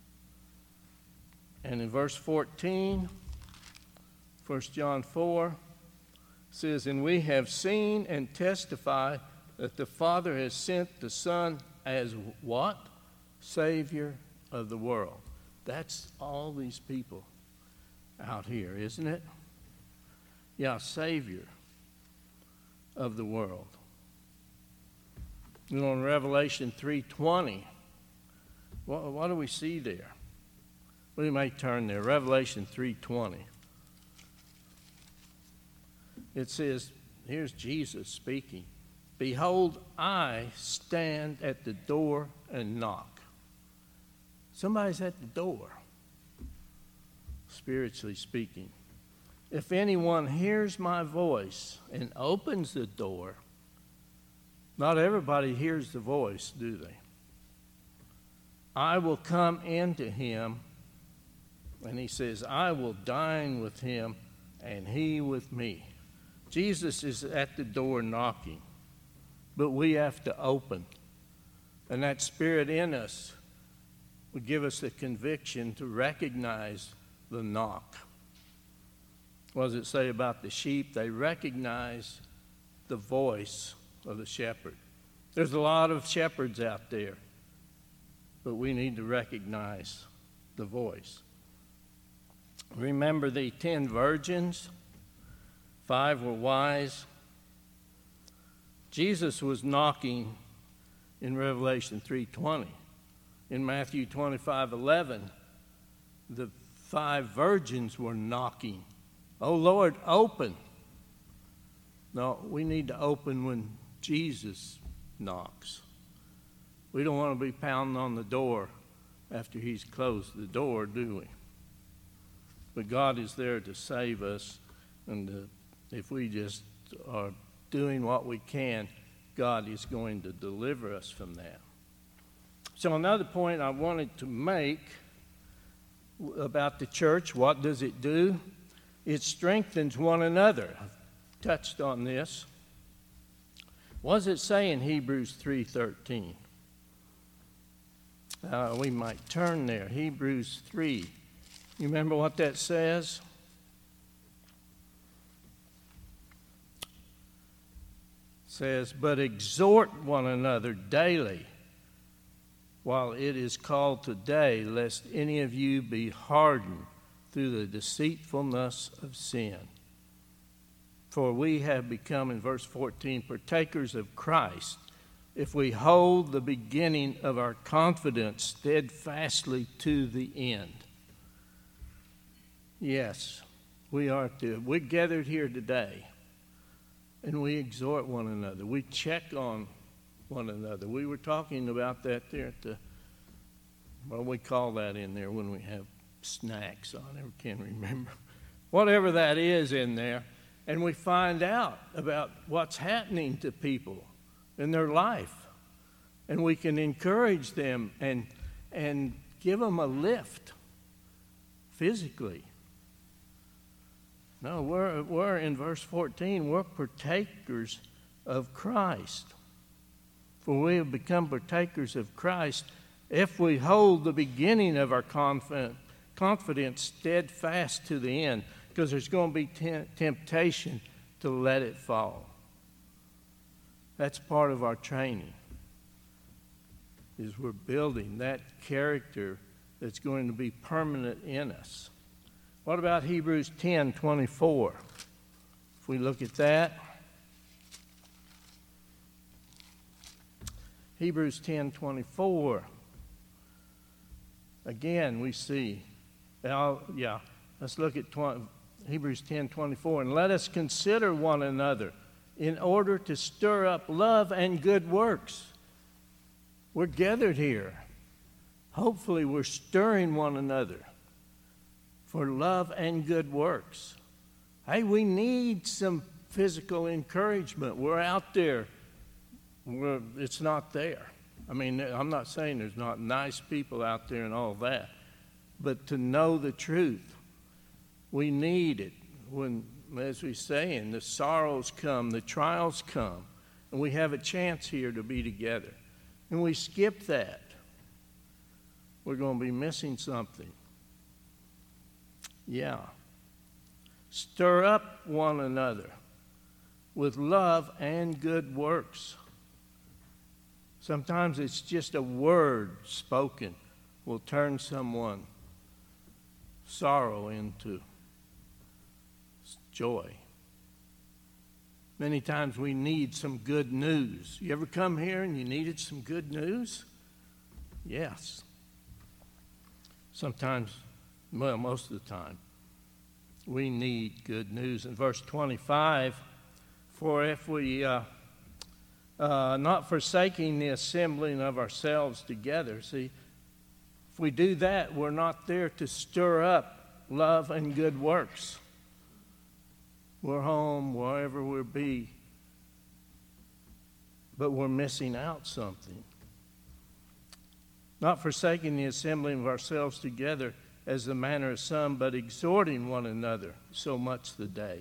And in verse fourteen, First John four, says, and we have seen and testify that the Father has sent the Son as what? Savior of the world. That's all these people out here, isn't it? Yeah, Savior of the world. You know, in Revelation three twenty, what, what do we see there? We may turn there. Revelation three twenty. It says, here's Jesus speaking. Behold, I stand at the door and knock. Somebody's at the door, spiritually speaking. If anyone hears my voice and opens the door, not everybody hears the voice, do they? I will come into him, and he says, I will dine with him, and he with me. Jesus is at the door knocking, but we have to open. And that Spirit in us would give us the conviction to recognize the knock. What does it say about the sheep? They recognize the voice of the shepherd. There's a lot of shepherds out there, but we need to recognize the voice. Remember the ten virgins? Five were wise. Jesus was knocking in Revelation three twenty. In Matthew twenty-five eleven, the five virgins were knocking. Oh, Lord, open. No, we need to open when Jesus knocks. We don't want to be pounding on the door after he's closed the door, do we? But God is there to save us, and uh, if we just are doing what we can, God is going to deliver us from that. So another point I wanted to make about the church, what does it do? It strengthens one another. I've touched on this. What does it say in Hebrews three thirteen? Uh, we might turn there. Hebrews three. You remember what that says? It says, but exhort one another daily while it is called today, lest any of you be hardened through the deceitfulness of sin. For we have become, in verse fourteen, partakers of Christ, if we hold the beginning of our confidence steadfastly to the end. Yes, we are to. We're gathered here today, and we exhort one another. We check on one another. We were talking about that there at the, well, we call that in there when we have snacks. I never can remember. Whatever that is in there, and we find out about what's happening to people in their life, and we can encourage them and and give them a lift physically. No, we're we're in verse fourteen. We're partakers of Christ, for we have become partakers of Christ if we hold the beginning of our confidence confidence steadfast to the end, because there's going to be te- temptation to let it fall. That's part of our training, is we're building that character that's going to be permanent in us. What about Hebrews ten twenty-four? If we look at that, Hebrews ten twenty-four. Again, we see, well, yeah, let's look at twenty, Hebrews ten twenty-four. And let us consider one another in order to stir up love and good works. We're gathered here. Hopefully we're stirring one another for love and good works. Hey, we need some physical encouragement. We're out there. We're, it's not there. I mean, I'm not saying there's not nice people out there and all that, but to know the truth, we need it. When, as we say, and the sorrows come, the trials come, and we have a chance here to be together. And we skip that, we're going to be missing something. Yeah. Stir up one another with love and good works. Sometimes it's just a word spoken will turn someone's sorrow into joy. Many times we need some good news. You ever come here and you needed some good news? Yes. Sometimes, well, most of the time, we need good news. In verse twenty-five, for if we, uh, uh, not forsaking the assembling of ourselves together, see, if we do that, we're not there to stir up love and good works. We're home, wherever we'll be, but we're missing out something. Not forsaking the assembling of ourselves together as the manner of some, but exhorting one another so much the day.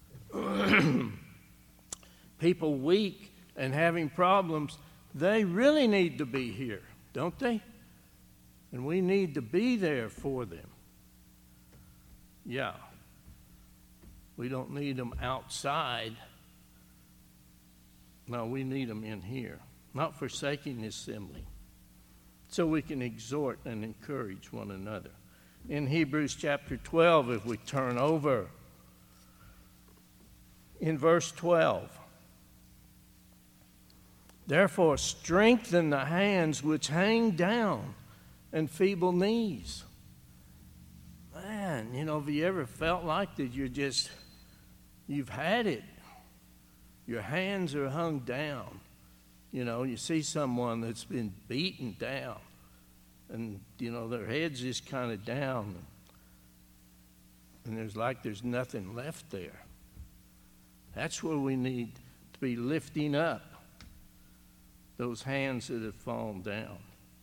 People weak and having problems, they really need to be here, don't they? And we need to be there for them. Yeah. We don't need them outside. No, we need them in here. Not forsaking the assembly, so we can exhort and encourage one another. In Hebrews chapter twelve, if we turn over, in verse twelve, Therefore, strengthen the hands which hang down and feeble knees. Man, you know, have you ever felt like that you're just, you've had it? Your hands are hung down. You know, you see someone that's been beaten down and, you know, their head's just kind of down. And there's like there's nothing left there. That's where we need to be lifting up those hands that have fallen down.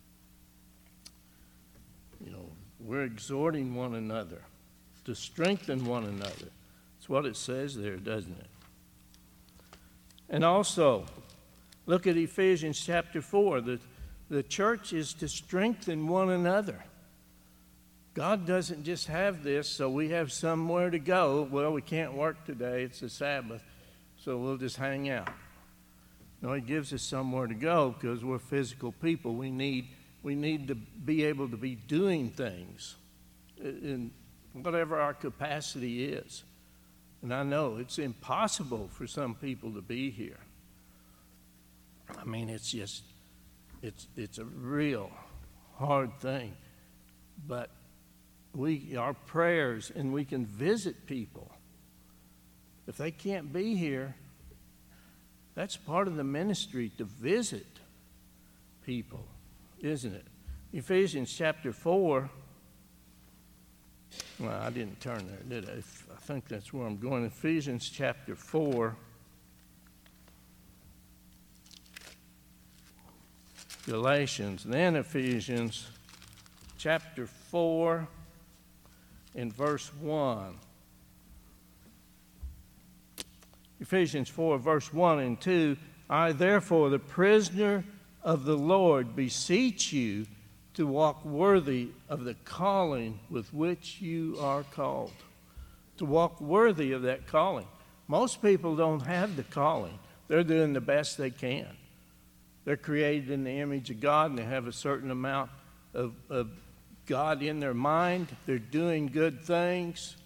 You know, we're exhorting one another to strengthen one another. That's what it says there, doesn't it? And also, look at Ephesians chapter four. The, the church is to strengthen one another. God doesn't just have this so we have somewhere to go. Well, we can't work today. It's the Sabbath, so we'll just hang out. No, He gives us somewhere to go because we're physical people. We need, we need to be able to be doing things in whatever our capacity is. And I know it's impossible for some people to be here. I mean, it's just, it's, it's a real hard thing. But we, our prayers, and we can visit people. If they can't be here, that's part of the ministry, to visit people, isn't it? Ephesians chapter four. Well, I didn't turn there, did I? I think that's where I'm going. Ephesians chapter four. Galatians, then Ephesians chapter four in verse one. Ephesians four, verse one and two. I, therefore, the prisoner of the Lord, beseech you to walk worthy of the calling with which you are called. To walk worthy of that calling. Most people don't have the calling. They're doing the best they can. They're created in the image of God, and they have a certain amount of, of God in their mind. They're doing good things.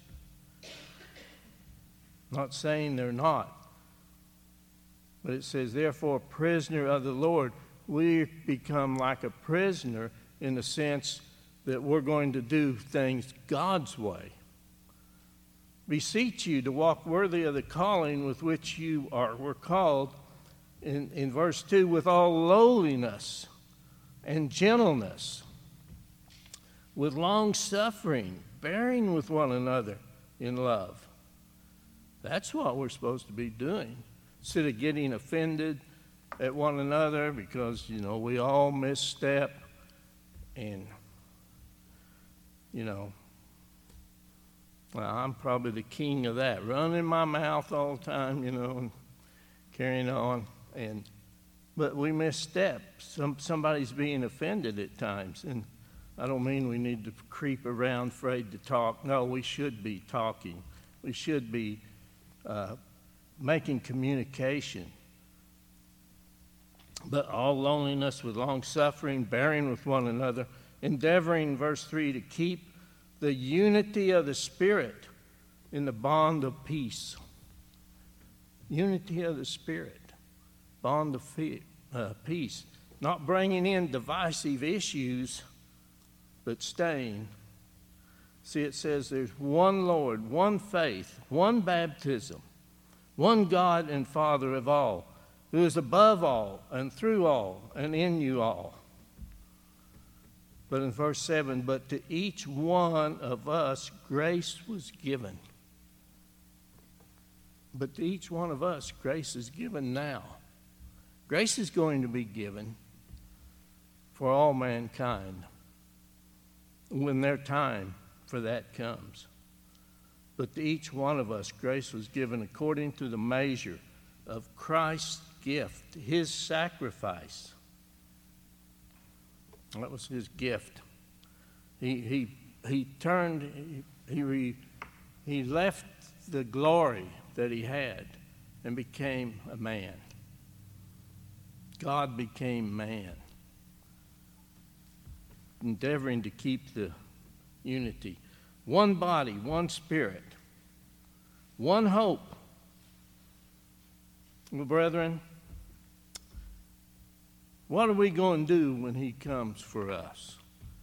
Not saying they're not. But it says, therefore, prisoner of the Lord. We become like a prisoner in the sense that we're going to do things God's way. Beseech you to walk worthy of the calling with which you are were called. In, in verse two, with all lowliness and gentleness, with long suffering, bearing with one another in love. That's what we're supposed to be doing. Instead of getting offended at one another because, you know, we all misstep and, you know, well, I'm probably the king of that. Running my mouth all the time, you know, and carrying on. And but we misstep. Some somebody's being offended at times, and I don't mean we need to creep around afraid to talk. No, we should be talking. We should be uh, making communication. But all loneliness with long suffering, bearing with one another, endeavoring, verse three, to keep the unity of the Spirit in the bond of peace. Unity of the Spirit. Bond of fee, uh, peace, not bringing in divisive issues, but staying. See, it says there's one Lord, one faith, one baptism, one God and Father of all, who is above all and through all and in you all. But in verse seven, but to each one of us grace was given. But to each one of us grace is given now. Grace is going to be given for all mankind when their time for that comes. But to each one of us, grace was given according to the measure of Christ's gift, His sacrifice. That was His gift. He he he turned. He he, he left the glory that He had and became a man. God became man, endeavoring to keep the unity. One body, one spirit, one hope. Well, brethren, What are we going to do when he comes for us?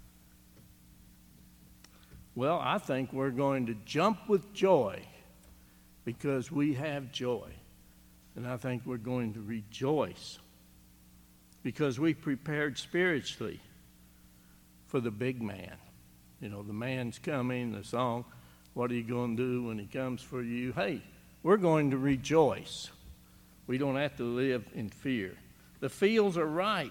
Well, I think we're going to jump with joy because we have joy. And I think we're going to rejoice because we prepared spiritually for the big man. You know, the man's coming, the song, what are you going to do when he comes for you? Hey, we're going to rejoice. We don't have to live in fear. The fields are ripe.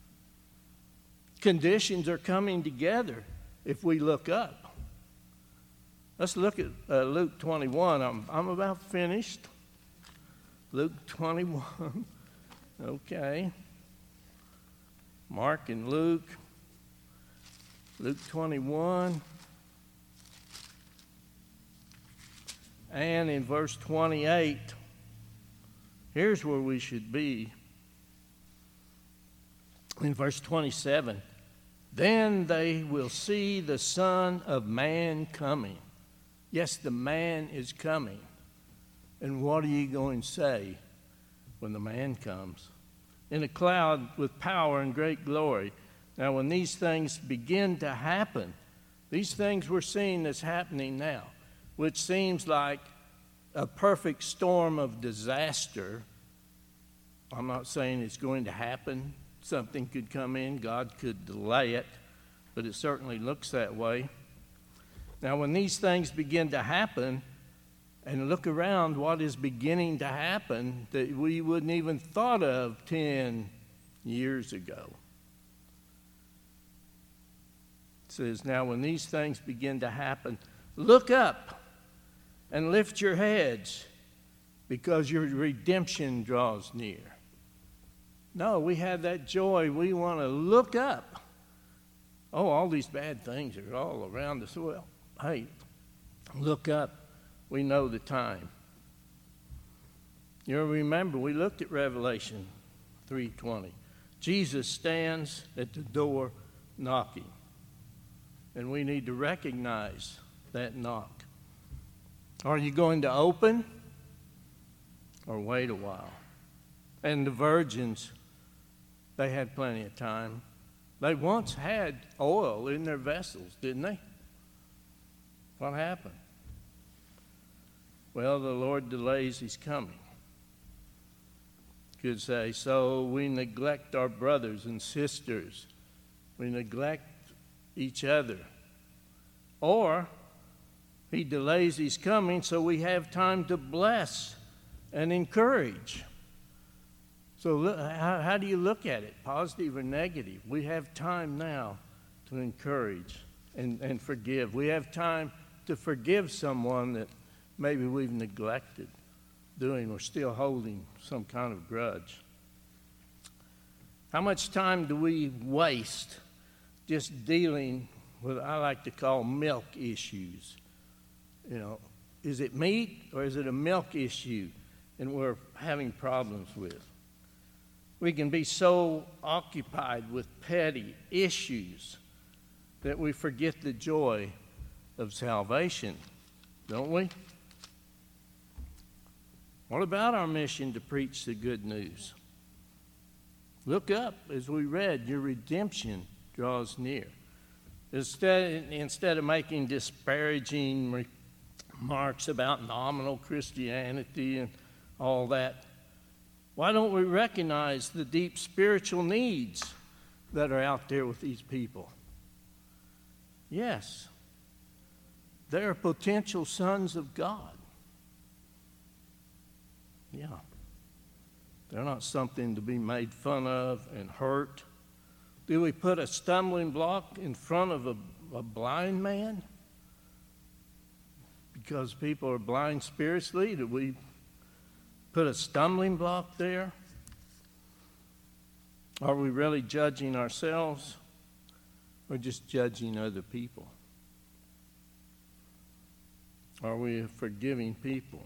Conditions are coming together if we look up. Let's look at uh, Luke twenty-one. I'm, I'm about finished. Luke twenty-one. Okay. Mark and Luke. Luke twenty-one. And in verse twenty-eight, here's where we should be. In verse twenty-seven, then they will see the Son of Man coming. Yes, the man is coming. And what are you going to say when the man comes? In a cloud with power and great glory. Now, when these things begin to happen, these things we're seeing that's happening now, which seems like a perfect storm of disaster. I'm not saying it's going to happen. Something could come in. God could delay it, but it certainly looks that way. Now, when these things begin to happen, and look around what is beginning to happen that we wouldn't even thought of ten years ago. It says, now when these things begin to happen, look up and lift your heads because your redemption draws near. No, we have that joy. We want to look up. Oh, all these bad things are all around us. Well, hey, look up. We know the time. You remember, we looked at Revelation three twenty. Jesus stands at the door knocking. And we need to recognize that knock. Are you going to open or wait a while? And the virgins, they had plenty of time. They once had oil in their vessels, didn't they? What happened? Well, the Lord delays his coming. Could say, so we neglect our brothers and sisters. We neglect each other. Or he delays his coming so we have time to bless and encourage. So look, how, how do you look at it, positive or negative? We have time now to encourage and, and forgive. We have time to forgive someone that maybe we've neglected doing or still holding some kind of grudge. How much time do we waste just dealing with what I like to call milk issues? You know, is it meat or is it a milk issue and we're having problems with? We can be so occupied with petty issues that we forget the joy of salvation, don't we? What about our mission to preach the good news? Look up, as we read, your redemption draws near. Instead, instead of making disparaging remarks about nominal Christianity and all that, why don't we recognize the deep spiritual needs that are out there with these people? Yes, they are potential sons of God. Yeah. They're not something to be made fun of and hurt. Do we put a stumbling block in front of a, a blind man? Because people are blind spiritually, do we put a stumbling block there? Are we really judging ourselves or just judging other people? Are we a forgiving people?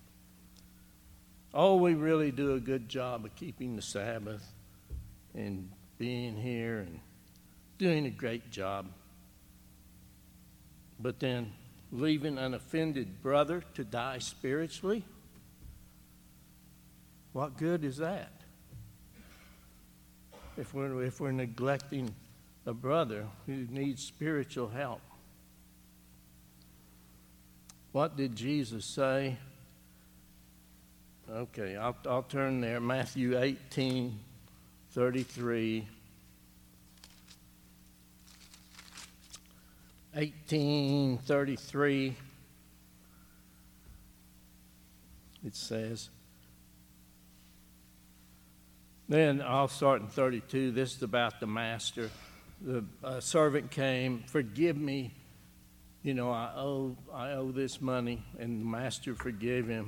Oh, we really do a good job of keeping the Sabbath and being here and doing a great job. But then leaving an offended brother to die spiritually? What good is that? if we're, if we're neglecting a brother who needs spiritual help. What did Jesus say? Okay, I'll, I'll turn there. Matthew eighteen, thirty-three. eighteen thirty-three. It says, then I'll start in thirty-two. This is about the master. The uh, servant came, forgive me, you know, I owe, I owe this money, and the master forgave him.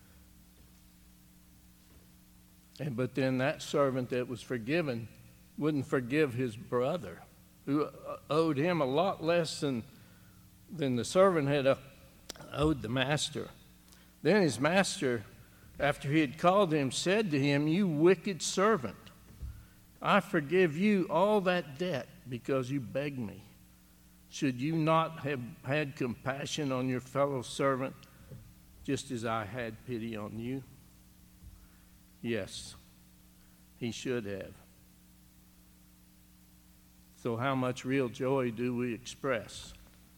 And but then that servant that was forgiven wouldn't forgive his brother, who owed him a lot less than, than the servant had uh, owed the master. Then his master, after he had called him, said to him, you wicked servant, I forgive you all that debt because you begged me. Should you not have had compassion on your fellow servant, just as I had pity on you? Yes, he should have. So how much real joy do we express?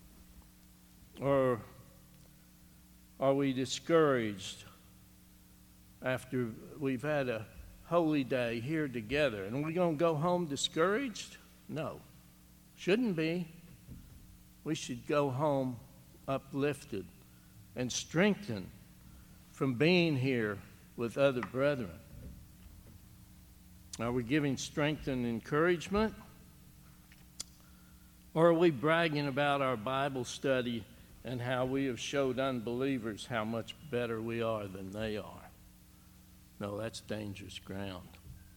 Or are we discouraged after we've had a holy day here together? And we're going to go home discouraged? No, shouldn't be. We should go home uplifted and strengthened from being here with other brethren. Are we giving strength and encouragement? Or are we bragging about our Bible study and how we have showed unbelievers how much better we are than they are? No, that's dangerous ground.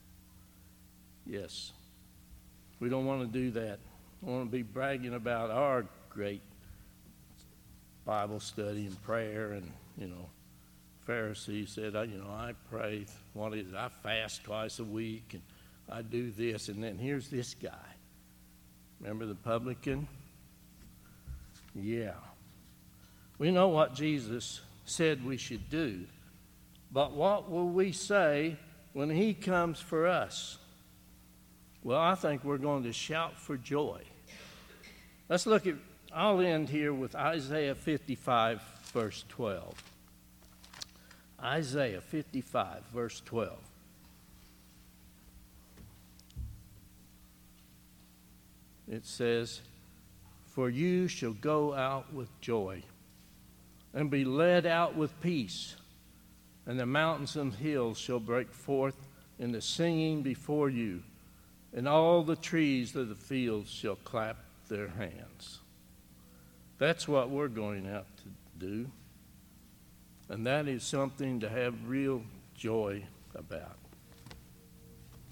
Yes, we don't want to do that. We want to be bragging about our great Bible study and prayer. And, you know, Pharisee said, you know, I pray, what is it? I fast twice a week, and I do this. And then here's this guy. Remember the publican? Yeah. We know what Jesus said we should do. But what will we say when he comes for us? Well, I think we're going to shout for joy. Let's look at, I'll end here with Isaiah fifty-five, verse twelve. Isaiah fifty-five, verse twelve. It says, for you shall go out with joy and be led out with peace, and the mountains and hills shall break forth in the singing before you, and all the trees of the fields shall clap their hands. That's what we're going out to do, and that is something to have real joy about.